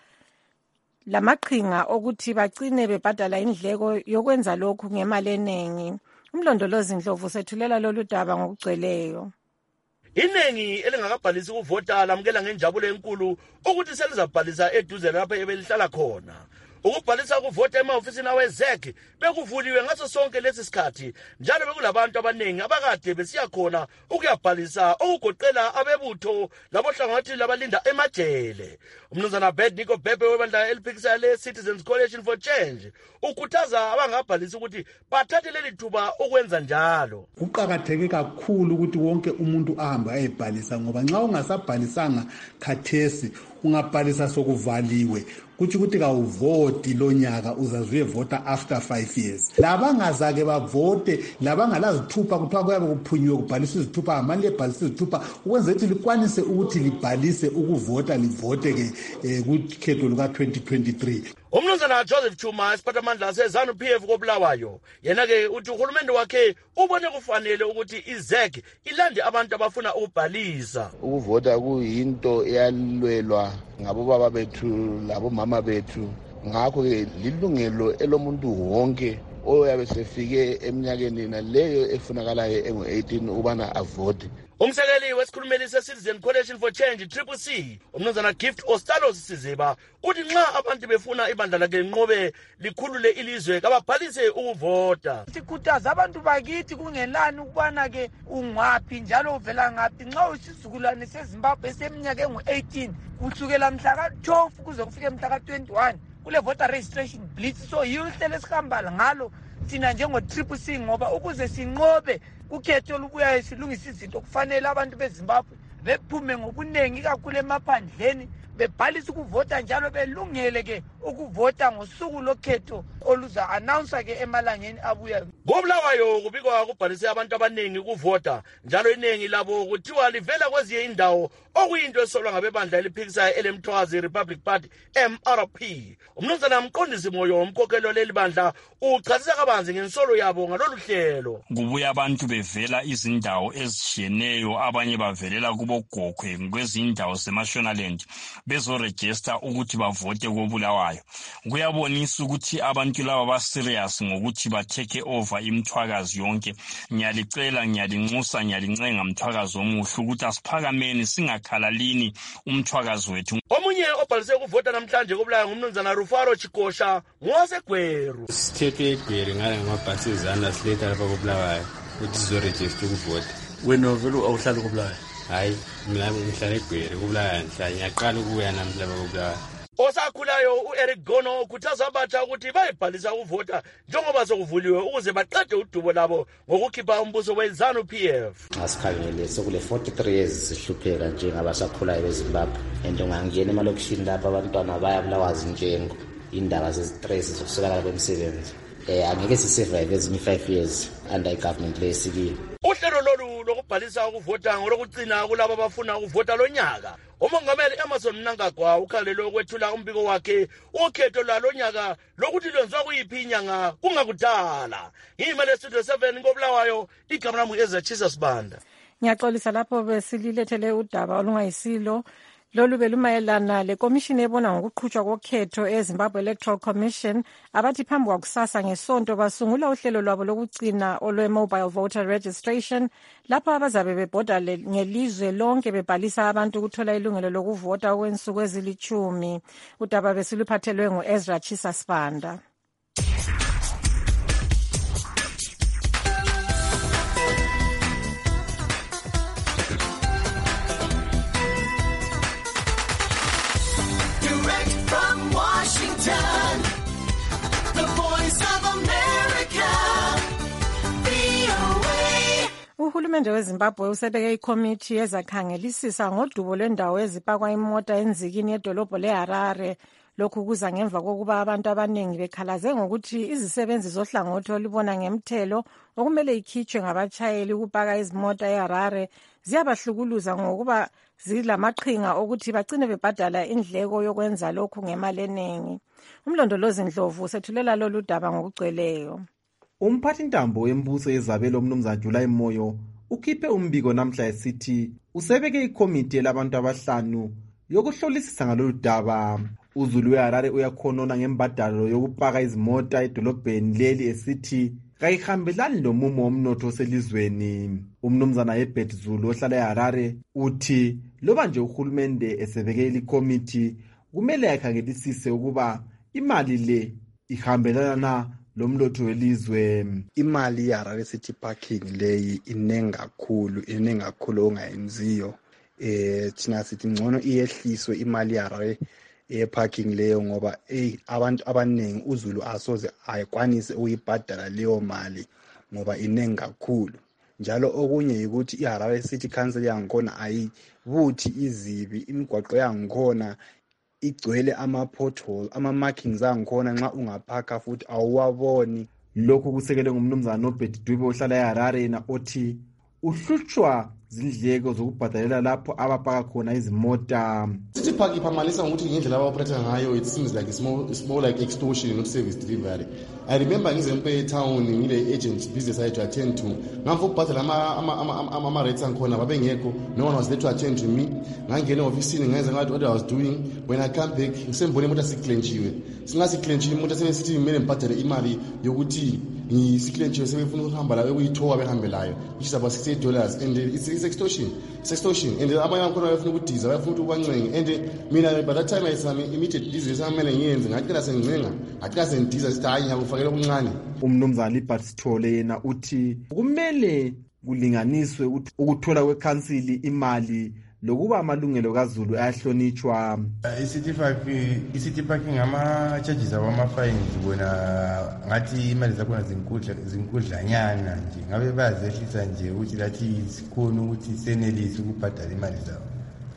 lamaqhinga okuthi bagcine bebhadala indleko yokwenza lokhu ngemali eningi. Umlondolozi Ndlovu sethulela lolu daba ngokugcweleyo. Iningi elingakabhalisi ukuvota lamukela ngenjabulo enkulu ukuthi selizabhalisa eduze lapho ebelihlala khona. Ukubhalisa ukuvota ema-ofisini awezek bekuvuliwe ngaso sonke lesi sikhathi, njalo bekulabantu abaningi abakade besiya khona ukuyabhalisa okugoqela abebutho labohlangothi labalinda emajele. Umnumzana Nico Bebe webandla eliphikisa le-Citizens Coalition for Change ukhuthaza abangabhalisi ukuthi bathathe leli thuba ukwenza njalo. Kuqakatheke kakhulu ukuthi wonke umuntu ahambe ayebhalisa, ngoba nxa ungasabhalisanga khathesi ungabhalisa sokuvaliwe, kuthi ukuthi kawuvoti lo nyaka uzazuyevota after 5 years. Labangazake bavote, labangalazithupha kuthiwa kuyabe kuphunyiwe kubhaliswa izithupha, amanje ebhalisa izithupha ukwenza ukuthi likwanise ukuthi libhalise ukuvota, livote ke kukhetho luka-2023. Umnumzana Joseph Chuma isiphathamandla seZANU-PF koBulawayo yena-ke uthi uhulumende wakhe ubone kufanele ukuthi iZEC ilande abantu abafuna ukubhalisa. Ukuvota kuyinto eyalwelwa ngabobaba bethu labomama bethu, ngakho-ke lilungelo elomuntu wonke oyabe sefike eminyakeni naleyo efunakalayo engu-18 ubana avote. Umsekeli wesikhulumeli se-Citizen Coalition for Change CCC umnumzana Gift Ostalos Siziba uthi nxa abantu befuna ibandla lakhe nqobe likhulule ilizwe kababhalise ukuvota. Sikhuthaza abantu bakithi kungelani ukubana ke ungwaphi njalo uvela ngaphi. Nxa uyisizukulwane seZimbabwe seminyaka engu-18 kusukela mhla ka-12 kuze kufike mhla ka-21 kule voter registration blitz, so yihlelo esihamba ngalo thina njengo-CCC ngoba ukuze sinqobe kukhetho olubuyayo silungisa izinto kufanele abantu beZimbabwe bephume ngobuningi kakhulu emaphandleni bebhalise ukuvota njalo belungele ke ukuvota ngosuku lokhetho oluza announce ke emalangeni abuya. Ngobulawayo kubikwa kubhalise abantu abaningi ukuvota njalo iningi labo kuthiwa livela kwezinye indawo okuyinto esolwa ngabebandla eliphikisayo elemthwazi Republic Party MRP. Umnumzana Mqondisi Moyo umkhokhelo leli bandla uchazisa kabanzi ngensolo yabo ngalolu hlelo. Kubuya abantu bevela izindawo ezishiyeneyo, abanye bavelela kubogokhwe kwezindawo zeMashonaland bezoregister ukuthi bavote kobulawayo. Kuyabonisa ukuthi abantu laba baserious ngokuthi bateke over imthwakazi yonke. Ngiyalicela, ngiyalinxusa, ngiyalincenga mthwakazi omuhle ukuthi asiphakameni singakhalalini umthwakazi wethu. Omunye obhalise ukuvota namhlanje kobulawayo ngumnumzana Rufaro Chikosha ngosegweru. Sithethwe eGweru ngale ngamabhasizana siletha lapha kobulawayo ukuthi sizoregister ukuvota. Wena vele awuhlala kobulawayo? Hayi, mina ngihlala eGweru kobulawayo, ngiyaqala ukuya namhla lapha kobulawayo. Osakhulayo uEric Gono ukhuthaza abatsha ukuthi bayibhalisa ukuvota njengoba sokuvuliwe ukuze baqede udubo labo ngokukhipha umbuso weZANU PF. Asikhangele sekule 43 years sihlupheka njengabasakhulayo beZimbabwe and ungangena emalokishini lapha abantwana bayabulawa zinjengo indaba zestress zokuswelakala kwemisebenzi. Angeke sisurvive ezinye 5 years under government lesikile. Uhlelo lolu lokubhalisa ukuvota ngolokucina kulabo abafuna ukuvota lonyaka. Umongameli Emmerson Mnangagwa ukhalele ukwethula umbiko wakhe ukhetho lwalonyaka lokuthi lwenziwa kuyiphi inyanga kungakudala. Imele Studio 7 ngobulawayo, igama lami Ezachisa Sibanda. Ngiyaxolisa lapho besililethele udaba olungayisilo. Lolu belumayelana lekomishini ebona ngokuqhutshwa kokhetho eZimbabwe Electoral Commission abathi phambi kwakusasa ngesonto basungula uhlelo lwabo lokugcina olwe-mobile voter registration lapho abazabe bebhoda ngelizwe lonke bebhalisa abantu ukuthola ilungelo lokuvota okwensuku ezili-10. Udaba besiluphathelwe ngu-Ezra Chisa Sibanda. Uhulumende weZimbabwe usebeke ikomiti ezakhangelisisa ngodubo lwendawo ezipakwa imota enzikini yedolobho leHarare. Lokhu kuza ngemva kokuba abantu abaningi bekhalaze ngokuthi izisebenzi zohlangothi olubona ngemthelo okumele ikhitshwe ngabatshayeli ukupaka izimota eHarare ziyabahlukuluza ngokuba zilamaqhinga okuthi bagcine bebhadala indleko yokwenza lokhu ngemali eningi. Umlondolozi Ndlovu sethulela lolu daba ngokugcweleyo. Umphathintambo wembuso yezabelo umnumzana July Moyo ukhiphe umbiko namhla esithi usebeke ikomiti labantu abahlanu yokuhlolisisa ngalolu daba. Uzulu weHarare uyakhonona ngembadalo yokupaka izimota edolobheni leli esithi kayihambelani lomumo womnotho oselizweni. Umnumzana Herbert Zulu ohlala eHarare uthi loba nje uhulumende esebeke ikomiti kumele akhangelisise ukuba imali le ihambelana lomnotho welizwe. Imali yeHarare City Parking leyi inengi kakhulu ongayenziyo. Thina sithi ngcono iyehliswe imali yeHarare parking leyo ngoba abantu abaningi uZulu asoze ayikwanise ukuyibhadala leyo mali ngoba inengi kakhulu. Njalo okunye ukuthi iHarare City Council yangikhona ayibuthi izibi, imigwaqo yangikhona igcwele ama-pothole, ama-markings angikhona nxa ungaphaka futhi awuwaboni. Lokhu kusekele ngumnumzana Nobert Dube ohlala eHarare na othi uhlutshwa zindleko zokubhadalela lapho abapaka khona izimota. City Park iphamalisa ngokuthi ngendlela abaoperator ngayo it seems like it's more like extortion not service delivery. I remember ngizempe town ngile agent business I to attend to. Ngamva ukubhadala ama rates angikhona babengekho, no one was there to attend to me. Ngangena office ngenza ngathi what I was doing. When I come back ngisembone imoto siklenchiwe. Singasiklenchiwe imoto sebesithi kumele ngibhadale imali yokuthi ngisiklenchiwe sebefuna ukuhamba la ekuyithowa behambelayo which is about $68 and it's extortion. It's extortion and abanye bakhona bafuna ukudiza bafuna ukubancenge and mina by that time I sami immediate business amele ngiyenze ngacela sengincenga ngacela sendiza sithi hayi ngiyakufakela okuncane. Umnumzana Libert Sithole yena uthi kumele kulinganiswe ukuthola kwekhansili imali lokuba amalungelo kaZulu ayahlonitshwa. City parking ama-charges awama-fines bona ngathi imali zakhona zinkudlanyana nje ngabe bayazehlisa nje ukuthi lathi sikhona ukuthi senelise ukubhadala imali zabo.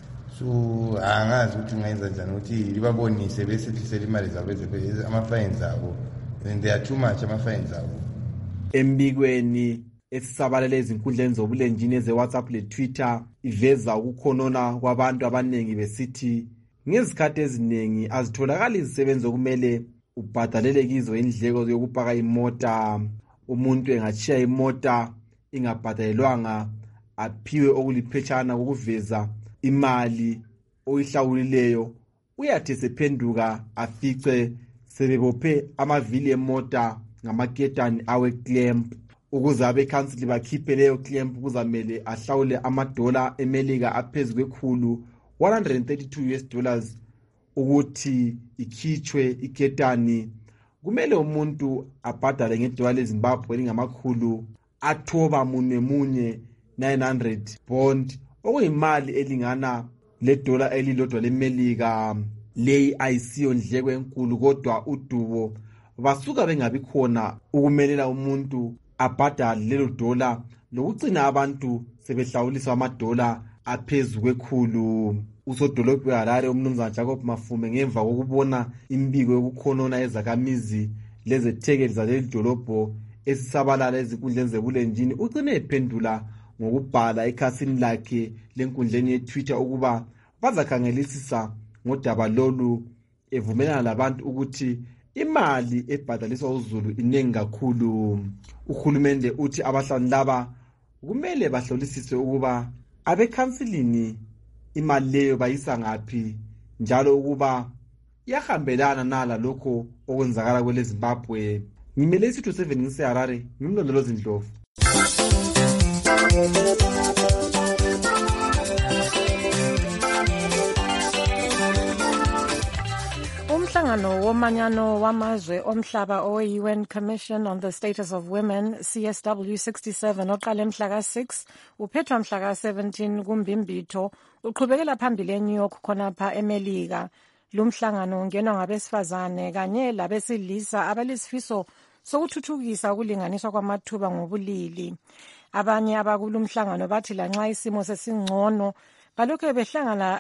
so angazi ukuthi ngayenza njani ukuthi libabonise besehlisela imali zabo ama-fines abo, and they are too much ama-fines abo. Embikweni esisabalele ezinkundleni zobulenjini ze-WhatsApp le-Twitter iveza ukukhonona kwabantu abaningi besithi ngezikhathi eziningi azitholakali izisebenzi okumele ubhadalele kizo indleko yokupaka imota. Umuntu engatshiya imota ingabhadalelwanga aphiwe okuliphetshana kokuveza imali oyihlawulileyo, uyathi sephenduka afice sebebophe amavili emota ngamaketani awe-clamp. Ukuze abekhansili bakhiphe leyo clamp kuzamele ahlawule amadola emelika aphezu kwekhulu $132 ukuthi ikhitshwe iketani. Kumele umuntu abhadale ngedola leZimbabwe elingamakhulu athoba munye 900 bond, okuyimali elingana ledola elilodwa lemelika. Leyi ayisiyo ndleko enkulu, kodwa udubo basuka bengabi khona ukumelela umuntu abhadale lelo dola lokugcina abantu sebehlawulisa amadola aphezu kwekhulu. Usodolobha weHarare umnumzana Jacob Mafume ngemva kokubona imbiko yokukhonona ezakhamizi lezethekeli zaleli dolobho esisabalala ezinkundleni zebulenjini, ucine ephendula ngokubhala ekhasini lakhe lenkundleni yeTwitter ukuba bazakhangelisisa ngodaba lolu, evumelana labantu ukuthi imali ebhadaliswa uZulu inengi kakhulu. Uhulumende uthi abahlali laba kumele bahlolisise ukuba abekhansilini imali leyo bayisa ngaphi, njalo ukuba iyahambelana nala lokho okwenzakala kwele Zimbabwe. Ngimele isitho 7 ngiseHarare, ngimlondolozi Ndlovu. Umhlangano womanyano wamazwe omhlaba owe-UN Commission on the Status of Women, CSW 67, oqale mhla ka-6 uphethwa mhla ka-17 kuMbimbitho, uqhubekela phambili eNew York khonapha eMelika. Lumhlangano ungenwa ngabesifazane kanye labesilisa abalesifiso sokuthuthukisa ukulinganiswa kwamathuba ngobulili. Abanye abakulumhlangano bathi lanxa isimo sesingcono balokhu behlangana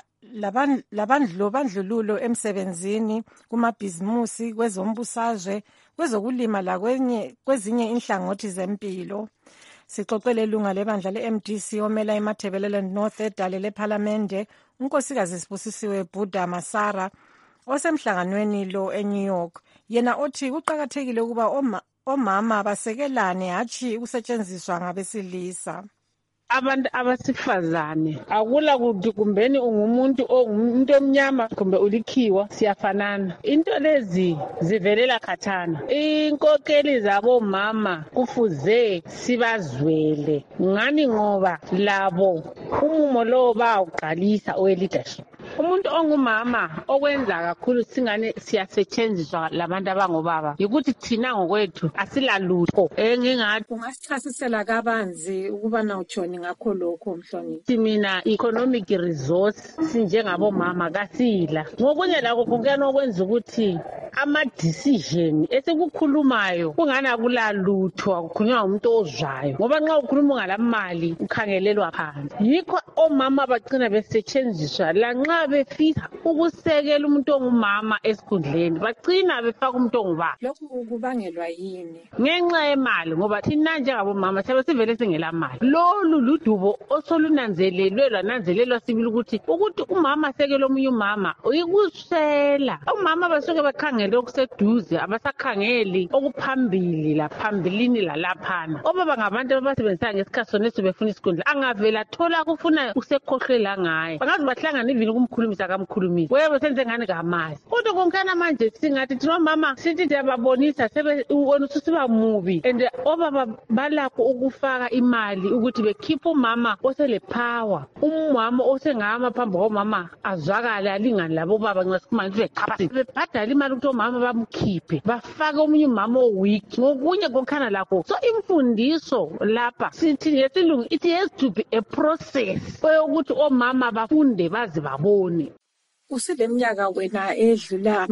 labandlululo emsebenzini, kumabhizimusi, kwezombusazwe, kwezokulima kwezinye inhlangothi zempilo. Sixoxele ilunga lebandla le-MDC omela iMatabeleland North edale lephalamende, unkosikazi Sibusisiwe Bhuda Masara, osemhlanganweni lo eNew York. Yena othi kuqakathekile ukuba omama basekelane hatshi ukusetshenziswa ngabesilisa. Abantu abasifazane akula kuthi kumbeni ungumuntu omnyama kumbe ulikhiwa, siyafanana. Into lezi zivelela khathana. Inkokeli zabo mama kufuze sibazwele ngani ngoba labo umumo lo bawuqalisa owe-leadership. Umuntu ongumama okwenza kakhulu singane siyasetshenziswa labantu abangobaba yikuthi thina ngokwethu asilalutho. Ngingathi ungasichasisela kabanzi ukuba nawutshoni ngakho lokho Mhloniphi. Mina economic resource sinjengabomama kasila. Ngokunye lakho kukena okwenza ukuthi ama-decision esekukhulumayo kungana kulalutho, akukhulunywa umuntu ozwayo. Ngoba nxa ukhuluma ngalamali ukhangelelwa phansi. Yikho omama bagcina besetshenziswa lanxa befisa ukusekela umuntu ongumama esikhundleni, bagcina befaka umuntu ongubaba. Lokhu kubangelwa yini? Ngenxa yemali, ngoba thina njengabomama siyabe sivele singela mali. Lolu ludubo osolunanzelelwe lwananzelelwa sibili ukuthi umama asekele omunye umama uyikusela. Omama basuke bakhangele okuseduze, abasakhangeli okuphambili laphambilini lalaphana. Obaba ngabantu abasebenzisa ngesikhathi soneso befuna isikhundla, angavela thola kufuna usekhohlela ngaye. Bangaze bahlangana ivini kumkhulumisa kamkhulumisa. Webe senze ngani ngamazi. Kodwa konkana manje singathi thina mama sithi ndiyababonisa sebona ususiba mubi, and obaba balakho ukufaka imali ukuthi bekhipha umama osele power, umama osengama phambi komama azwakala alingani labo baba ngesikhathi becapacity bebhadala imali ukuthi omama bamkhiphe bafake omunye umama oweak ngokunye konkana lakho. So imfundiso lapha sithi ngesilungu it has to be a process ukuthi omama bafunde bazi babone. Usileminyaka wena edlula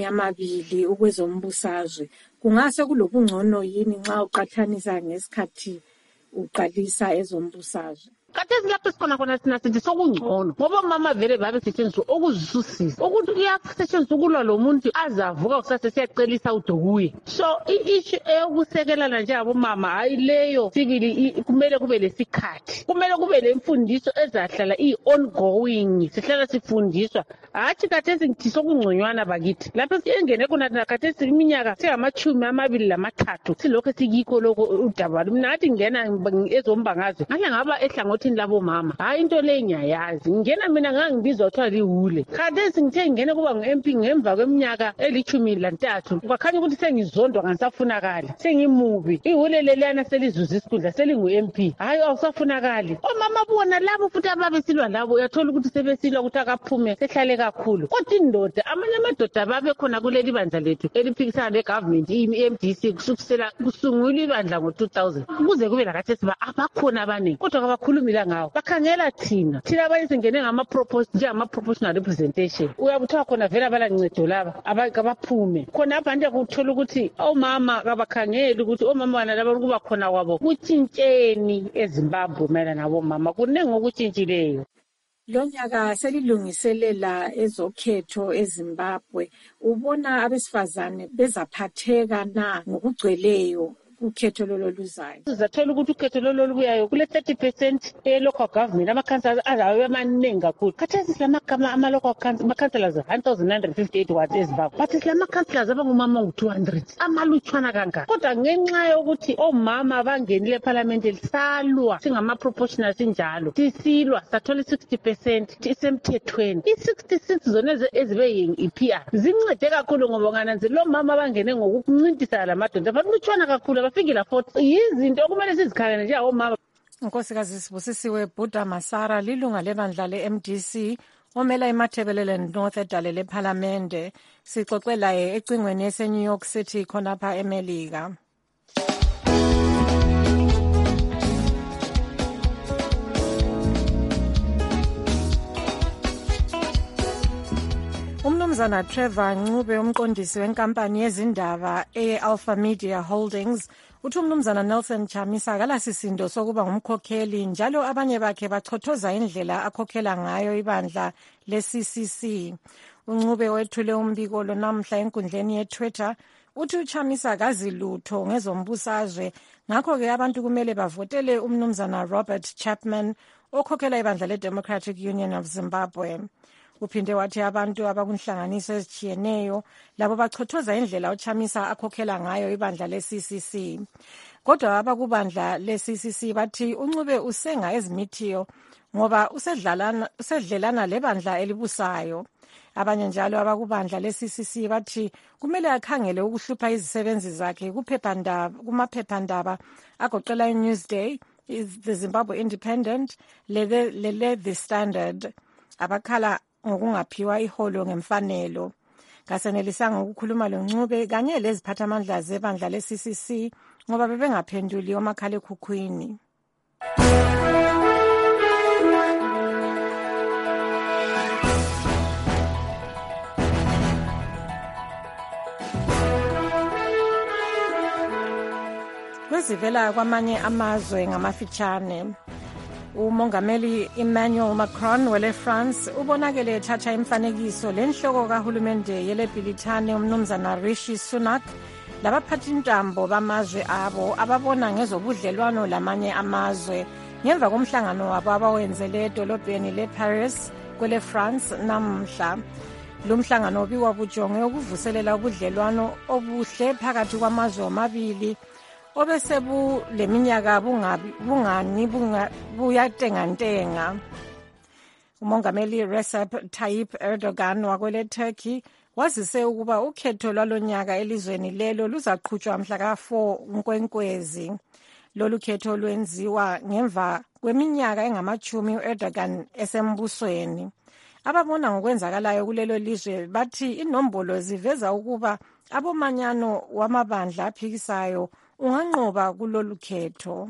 20 ukwezombusazwe, kungase kulobungcono yini nxa uqathanisa ngesikhathi uqalisa ezombusazwe? Khathesi lapho sikhona khona thina sithi sokungcono ngoba omama vele babesetshenziswa okuzisusisa ukuthi uyasetshenziswa ukulwa lo muntu azavuka kusase siyacelisa udokuye. So i-issue eyokusekelana njengabomama hayi leyo sibili kumele kube lesikhathi, kumele kube lemfundiso ezahlala i-ongoing, sihlala sifundiswa hathi khathesi ngithi sokungconywana bakithi lapho siyengene kunathina khathesi iminyaka singama-23 silokho sikikho lokho udaba mina ngathi ngena ezombangazwe ngahle ngaba ehlangothini labomama hayi into le ngiyayazi ngena mina ngangibizwa kuthiwa liwule khathesi ngithe ngene kuba ngu-MP ngemva kweminyaka eli-13 kwakhanya ukuthi sengizondwa ngisafunakali sengimubi ihule leliyana selizuza isikhundla selingu-MP hayi awusafunakali omama bona labo futhi ababesilwa labo uyathola ukuthi sebesilwa ukuthi akaphume sehlale kakhulu kodwa indoda amanye amadoda babekhona kuleli bandla lethu eliphikisana le-government i-MDC kusungulwa ibandla ngo-2000 kuze kube lakhathesi abakhona abaningi kodwa kabakhulumila ngawo bakhangela thina abanye singene njengama-proportional representation uyabuthiwa khona vele abalancedo laba abaphume khona abanye kuthola ukuthi omama kabakhangeli ukuthi omama bana laba kuba khona kwabo kutshintsheni eZimbabwe mayelana nabomama kuningi okutshintshileyo. Lo nyaka selilungiselela ezokhetho eZimbabwe ubona abesifazane bezaphatheka na ngokugcweleyo ukhetho lolo luzayo? Sizathola ukuthi ukhetho lolo lubuyayo kule 30% e-local government amakhansela azabe amaningi kakhulu. Khathesi silamagama ama-local councillors 1958 wathi eZimbabwe but silama-councillors abangumama u-200 amalutshwana kangaka kodwa ngenxa yokuthi omama bangenile ephalamende lisalwa singama-proportional sinjalo sisilwa sathola i-60% isemthethweni. I-66 zona ezibe i-PR zincede kakhulu ngoba ngananzela omama bangene ngokuncintisana lamadoda balutshwana kakhulu fikila futhi yizinto okumele sizikhangele njengomama. Unkosikazi Sibusisiwe Bhuda Masara lilunga lebandla le-MDC omela iMatabeleland North edale lephalamende sixoxe laye ecingweni ese-New York City khonapha eMelika. Umnumzana Trevor Ncube umqondisi wenkampani yezindaba e-Alpha Media Holdings uthi umnumzana Nelson Chamisa akalasisindo sokuba ngumkhokheli njalo abanye bakhe bachothoza indlela akhokhela ngayo ibandla le-CCC. Uncube wethule umbiko lo namhla enkundleni ye-Twitter uthi uChamisa akazi lutho ngezombusazwe ngakho-ke abantu kumele bavotele umnumzana Robert Chapman okhokhela ibandla le-Democratic Union of Zimbabwe. Uphinde wathi abantu abakunhlanganiso ezitshiyeneyo labo bachothoza indlela uChamisa akhokhela ngayo ibandla le-CCC. Kodwa abakubandla le-CCC bathi uNcube usenga ezimithiyo ngoba usedlelana lebandla elibusayo. Abanye njalo abakubandla le-CCC bathi kumele akhangele ukuhlupha izisebenzi zakhe kumaphephandaba agoqela iNewsday, The Zimbabwe Independent, The Standard. Abakhala ngokungaphiwa iholo ngemfanelo. Kasenelisanga ukukhuluma loNcube kanye leziphathamandla zebandla le-CCC ngoba bebengaphenduli omakhalekhukhwini. Kwezivela kwamanye amazwe ngamafitshane. Umongameli Emmanuel Macron wele France ubonakele ethatha imfanekiso lenhloko kahulumende yele Britane umnumzana Rishi Sunak labaphathintambo bamazwe abo ababona ngezobudlelwano lamanye amazwe ngemva komhlangano wabo abawenzele edolobheni le-Paris kwele France namhla. Lumhlangano biwa bujonge ukuvuselela ubudlelwano obuhle phakathi kwamazwe amabili obesebu leminyaka bungani buyatengantenga. Umongameli Recep Tayyip Erdogan wakwele Turkey wazise ukuba ukhetho lwalonyaka elizweni lelo luzaqhutshwa mhla ka-4 Nkwenkwezi. Lolu khetho lwenziwa ngemva kweminyaka engama-10 u-Erdogan esembusweni. Ababona ngokwenzakalayo kulelo lizwe bathi inombolo ziveza ukuba abomanyano wamabandla aphikisayo unganqoba kulolu khetho.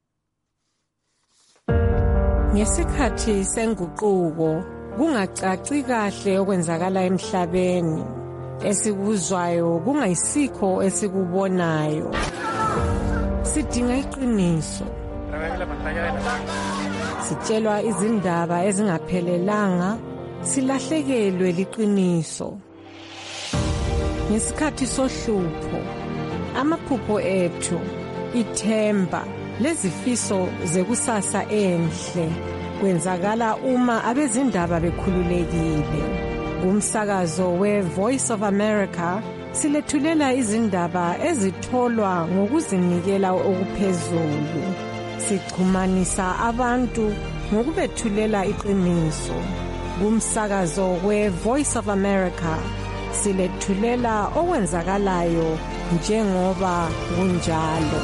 Ngesikhathi senguquko kungacaci kahle okwenzakala emhlabeni, esikuzwayo kungayisikho esikubonayo. Sidinga iqiniso, Sitshelwa izindaba ezingaphelelanga, silahlekelwe liqiniso. Ngesikhathi sohlupho, amaphupho ethu, ithemba, lezifiso zekusasa enhle kwenzakala uma abezindaba bekhululekile. Kumsakazo we-Voice of America silethulela izindaba ezitholwa ngokuzinikela okuphezulu. Sichumanisa abantu ngokubethulela iqiniso. Kumsakazo we-Voice of America silethulela okwenzakalayo njengoba kunjalo.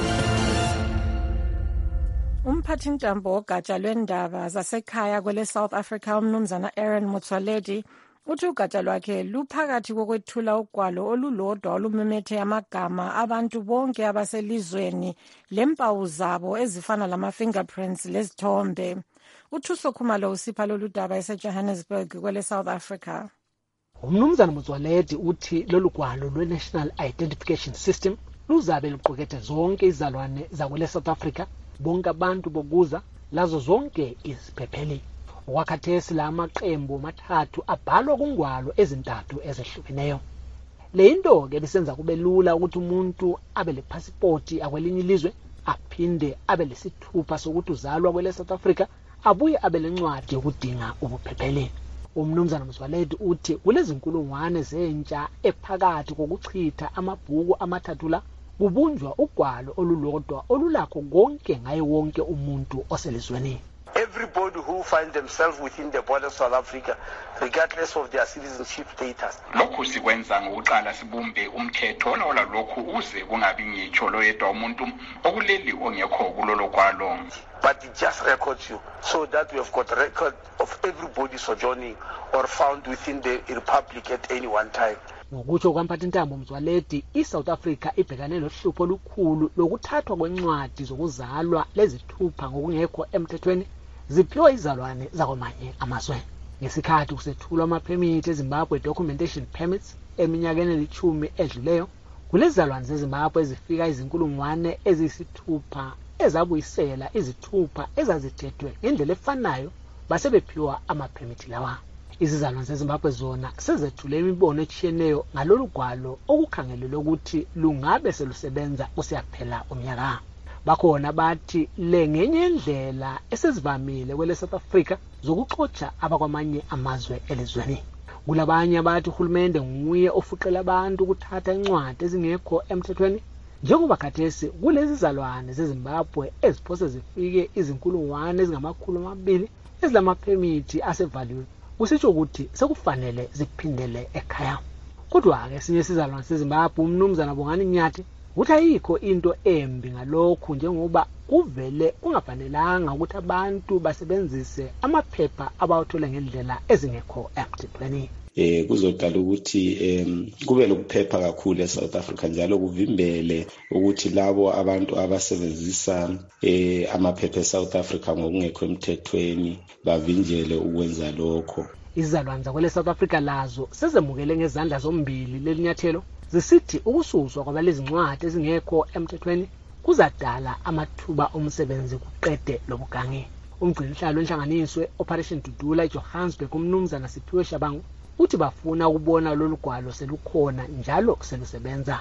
Umphathintambo wogatsha lwendaba zasekhaya kwele South Africa umnumzana Aaron Motsoaledi uthi ugatsha lwakhe luphakathi kokwethula ugwalo olulodwa olumemethe amagama abantu bonke abaselizweni lempawu zabo ezifana lama-fingerprints lezithombe. Uthuso Khumalo usipha lolu daba eseJohannesburg kwele South Africa. Umnumzana Motsoaledi uthi lolu gwalo lwe-National Identification System luzabe luqukethe zonke izalwane zakwele South Africa, bonke abantu bokuza lazo zonke iziphepheli. Wakhathesi la maqembu mathathu abhalwa kungwalo ezintathu ezehlukeneyo. Le into ke bisenza kube lula ukuthi umuntu abe lepasipoti akwelinye ilizwe aphinde abe lesithupha sokuthi uzalwa kwele South Africa abuye abe lencwadi yokudinga ubuphepheli. Umnumzana Motsoaledi uthi kulezinkulungwane zentsha ephakathi kokuchitha amabhuku amathathu la kubunjwa ugwalo olulodwa olulakho konke ngaye wonke umuntu oselizweni. Everybody who finds themselves within the border of South Africa, regardless of their citizenship status. Lokhu sikwenza ngokuqala sibumbe umthetho lola lokhu uze kungabi ngitsho loyedwa umuntu okuleli ongekho kulolo gwalo. But it just records you so that we have got record of everybody sojourning or found within the republic at any one time. Ngokutsho kwamphathintambo Motsoaledi, iSouth Africa ibhekane lohlupho olukhulu lokuthathwa kwencwadi zokuzalwa lezithupha ngokungekho emthethweni ziphiwa izalwane zakwamanye amazwe. Ngesikhathi kusethulwa amaphemithi eZimbabwe documentation permits eminyakeni elithumi edluleyo, kulezalwane zeZimbabwe ezifika izinkulungwane eziyisithupha ezabuyisela izithupha ezazithethwe ngendlela efanayo basebephiwa amaphemithi lawa. Izizalwane zeZimbabwe zona sezethule imibono etshiyeneyo ngalolu gwalo okukhangelelwe ukuthi lungabe selusebenza kusiyaphela umnyaka. Bakhona bathi le ngenye indlela esezivamile kwele South Africa zokuxotsha abakwamanye amazwe elizweni. Kulabanye abathi uhulumende nguye ofuqela abantu ukuthatha incwadi ezingekho emthethweni, njengoba khathesi kulezi zalwane zeZimbabwe eziphose zifike izinkulungwane ezingama-200 ezilamaphemithi asevaliwe. Kusitsho ukuthi sekufanele ziphindele ekhaya. Kodwa-ke esinye isizalwane seZimbabwe umnumzana Bongani Nyathi uthi ayikho into embi ngalokhu njengoba kuvele kungafanelanga ukuthi abantu basebenzise amaphepha abawathole ngendlela ezingekho emthethweni. Kuzodala ukuthi kube lokuphepha kakhulu eSouth Africa njalo kuvimbele ukuthi labo abantu abasebenzisa amaphepha eSouth Africa ngokungekho emthethweni bavinjele ukwenza lokho. Izizalwane zakwele South Africa lazo sezemukele ngezandla zombili lelinyathelo zisithi ukususwa kwabalezi ncwadi ezingekho emthethweni kuzadala amathuba omsebenzi kuqede lobugange. Umgcinihlalo wenhlanganiswe Operation Dudula eJohannesburg umnumzana Siphiwe Shabangu uthi bafuna ukubona lolu gwalo selukhona njalo selusebenza.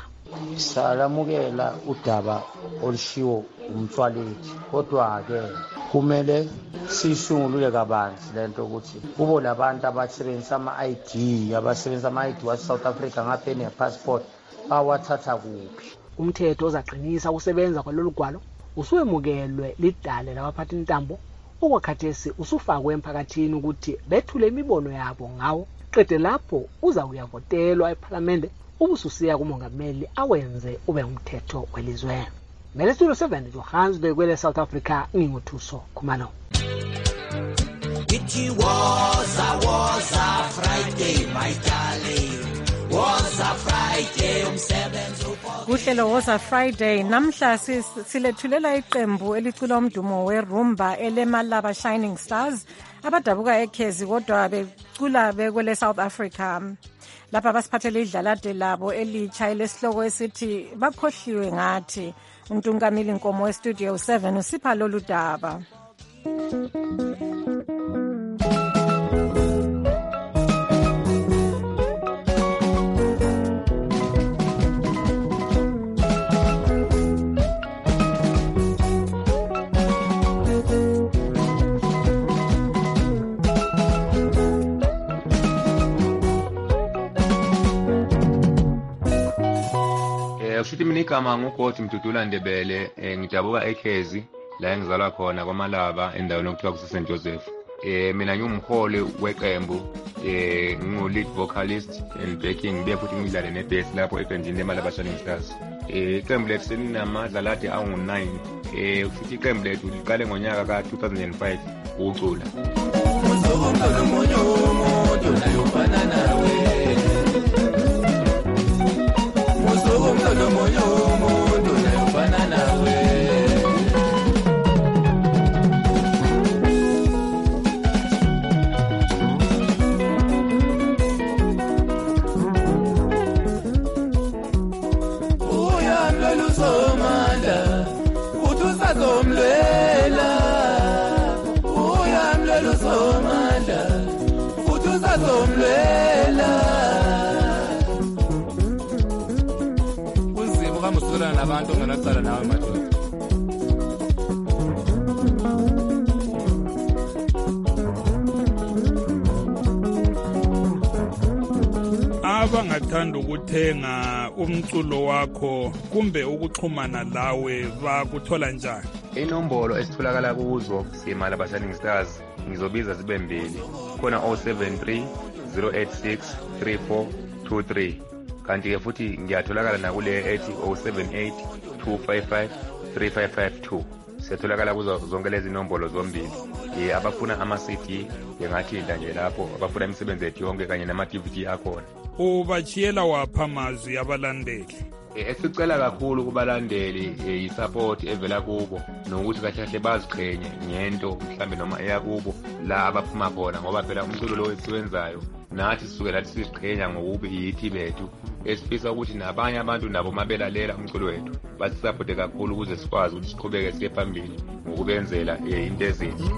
Salamukela udaba olushiwo uMtsoaledi, kodwa-ke kumele sishungulule kabanzi lento ukuthi kubo labantu abasebenzisa ama-ID wase-South Africa ngapha ne-passport bawathatha kuphi. Umthetho ozaqinisa ukusebenza kwalolu gwalo usuwemukelwe lidale labaphathintambo okwakhathesi usufakwe emphakathini ukuthi bethule imibono yabo ngawo. Qede lapho uza kuyavotelwa eParliament ubususiya kumongameli awenze ube umthetho welizwe. Studio 7 Johannesburg kwele South Africa nginguthuso Khumalo. It was a Friday my darling. Was a Friday umsebenzi. Kuhlelo was a Friday namhla silethulela iqembu elicula umdumo weRumba elemalaba Shining Stars abadabuka eKhezi kodwa becula bekwele South Africa. Lapha basiphathele idlalade labo elitsha elesihloko esithi bakhohliwe ngathi. uNtungamili Nkomo westudio 7 usipha lolu daba. Sithi mina igama ngugodi Mdudula Ndebele, ngidabuka eKhezi la engizalwa khona kwaMalaba endaweni okuthiwa kuseSt Joseph. Mina ngumholi weqembu, ngingu-lead vocalist and backing, ngibuye futhi ngidlale nebass lapho ebandini leMalaba Shining Stars. Iqembu lethu selinamazalade angu-9. Futhi iqembu lethu liqale ngonyaka ka-2005 ukucula. Kunzima kama usukelana nabantu ongenacala nawe madoda. Abangathanda ukuthenga umculo wakho kumbe ukuxhumana lawe bakuthola njani? Inombolo esitholakala kuzo siMalaba Shining Stars ngizobiza zibe mbili. Khona 073 086 3423. Kanti ke futhi ngiyatholakala nakule ethi 078 255 3552. Siyatholakala kuzo zonke lezi nombolo zombili. Abafuna ama-CD bengathinta nje lapho, abafuna imisebenzi yethu yonke kanye nama-DVD akhona. Ubachiyela wapha amazwi abalandeli? Esicela kakhulu kubalandeli i-support evela kubo, nokuthi kahle kahle baziqhenye ngento mhlambe noma eyakubo la abaphuma khona, ngoba phela umculo lo esiwenzayo nathi sisuke lathi siziqhenya ngokuba yithi bethu, esifisa ukuthi nabanye abantu nabo mabelalela umculo wethu basisaphote kakhulu ukuze sikwazi ukuthi siqhubeke siye phambili ngokubenzela into ezinhle.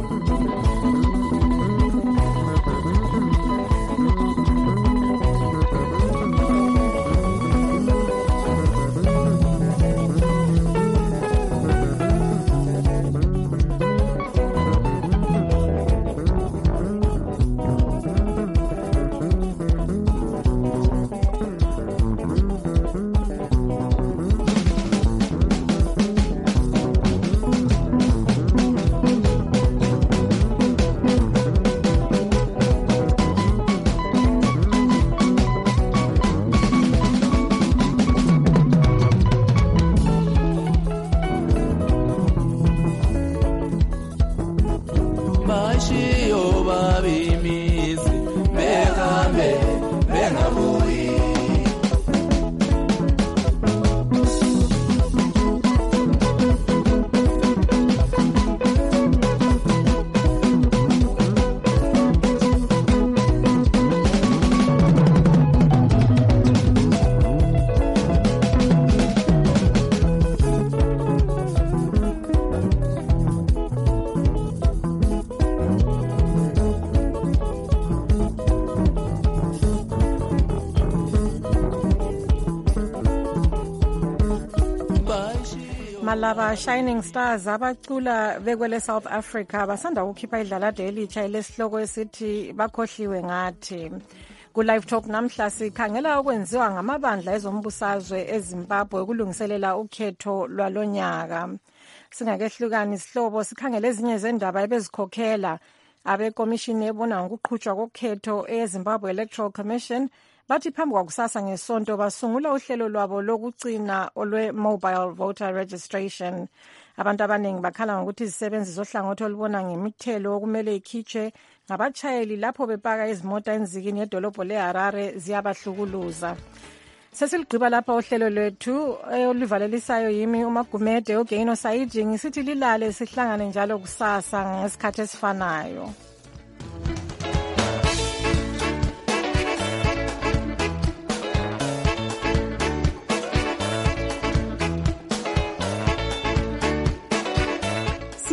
Malaba Shining Stars abacula bekwele South Africa basanda ukukhipha idlalade elitsha elesihloko esithi bakhohliwe ngathi. Ku live talk namhla sikhangela okwenziwa ngamabandla ezombusazwe eZimbabwe ukulungiselela ukhetho lwalonyaka. Singakehlukani isihlobo sikhangela ezinye zendaba ebezikhokhela abekomishini ebona ngokuqhutshwa kokhetho eZimbabwe Electoral Commission. Bathi phambi kwakusasa ngesonto basungula uhlelo lwabo lokugcina olwe-mobile voter registration. Abantu abaningi bakhala ngokuthi izisebenzi zohlangothi olubona ngemithelo okumele ikhitshwe ngabatshayeli lapho bepaka izimota enzikini yedolobho leHarare ziyabahlukuluza. Sesilgqiba lapha uhlelo lwethu oluvalelisayo yimi uMagumede uGaino Saidi ngisithi lilale sihlangane njalo kusasa ngesikhathi esifanayo.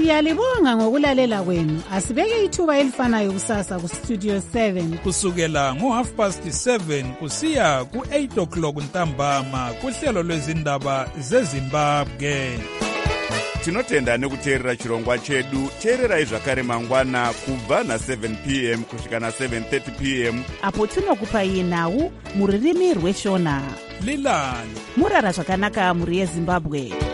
Siyalibonga ngokulalela kwenu. Asibeke ithuba elifanayo kusasa ku Studio 7 kusukela ngo7:30 kusiya ku8 o'clock ntambama kuhlelo lwezindaba zeZimbabwe. Tinotenda nekuteerera chirongwa chedu. Teererai zvakare mangwana kubva na7 p.m. kusvika na7:30 p.m. apo tinokupai nhau muririmi rweshona. Lilani murara zvakanaka muri yeZimbabwe.